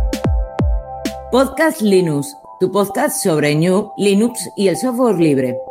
Podcast Linux, tu podcast sobre GNU, Linux y el software libre.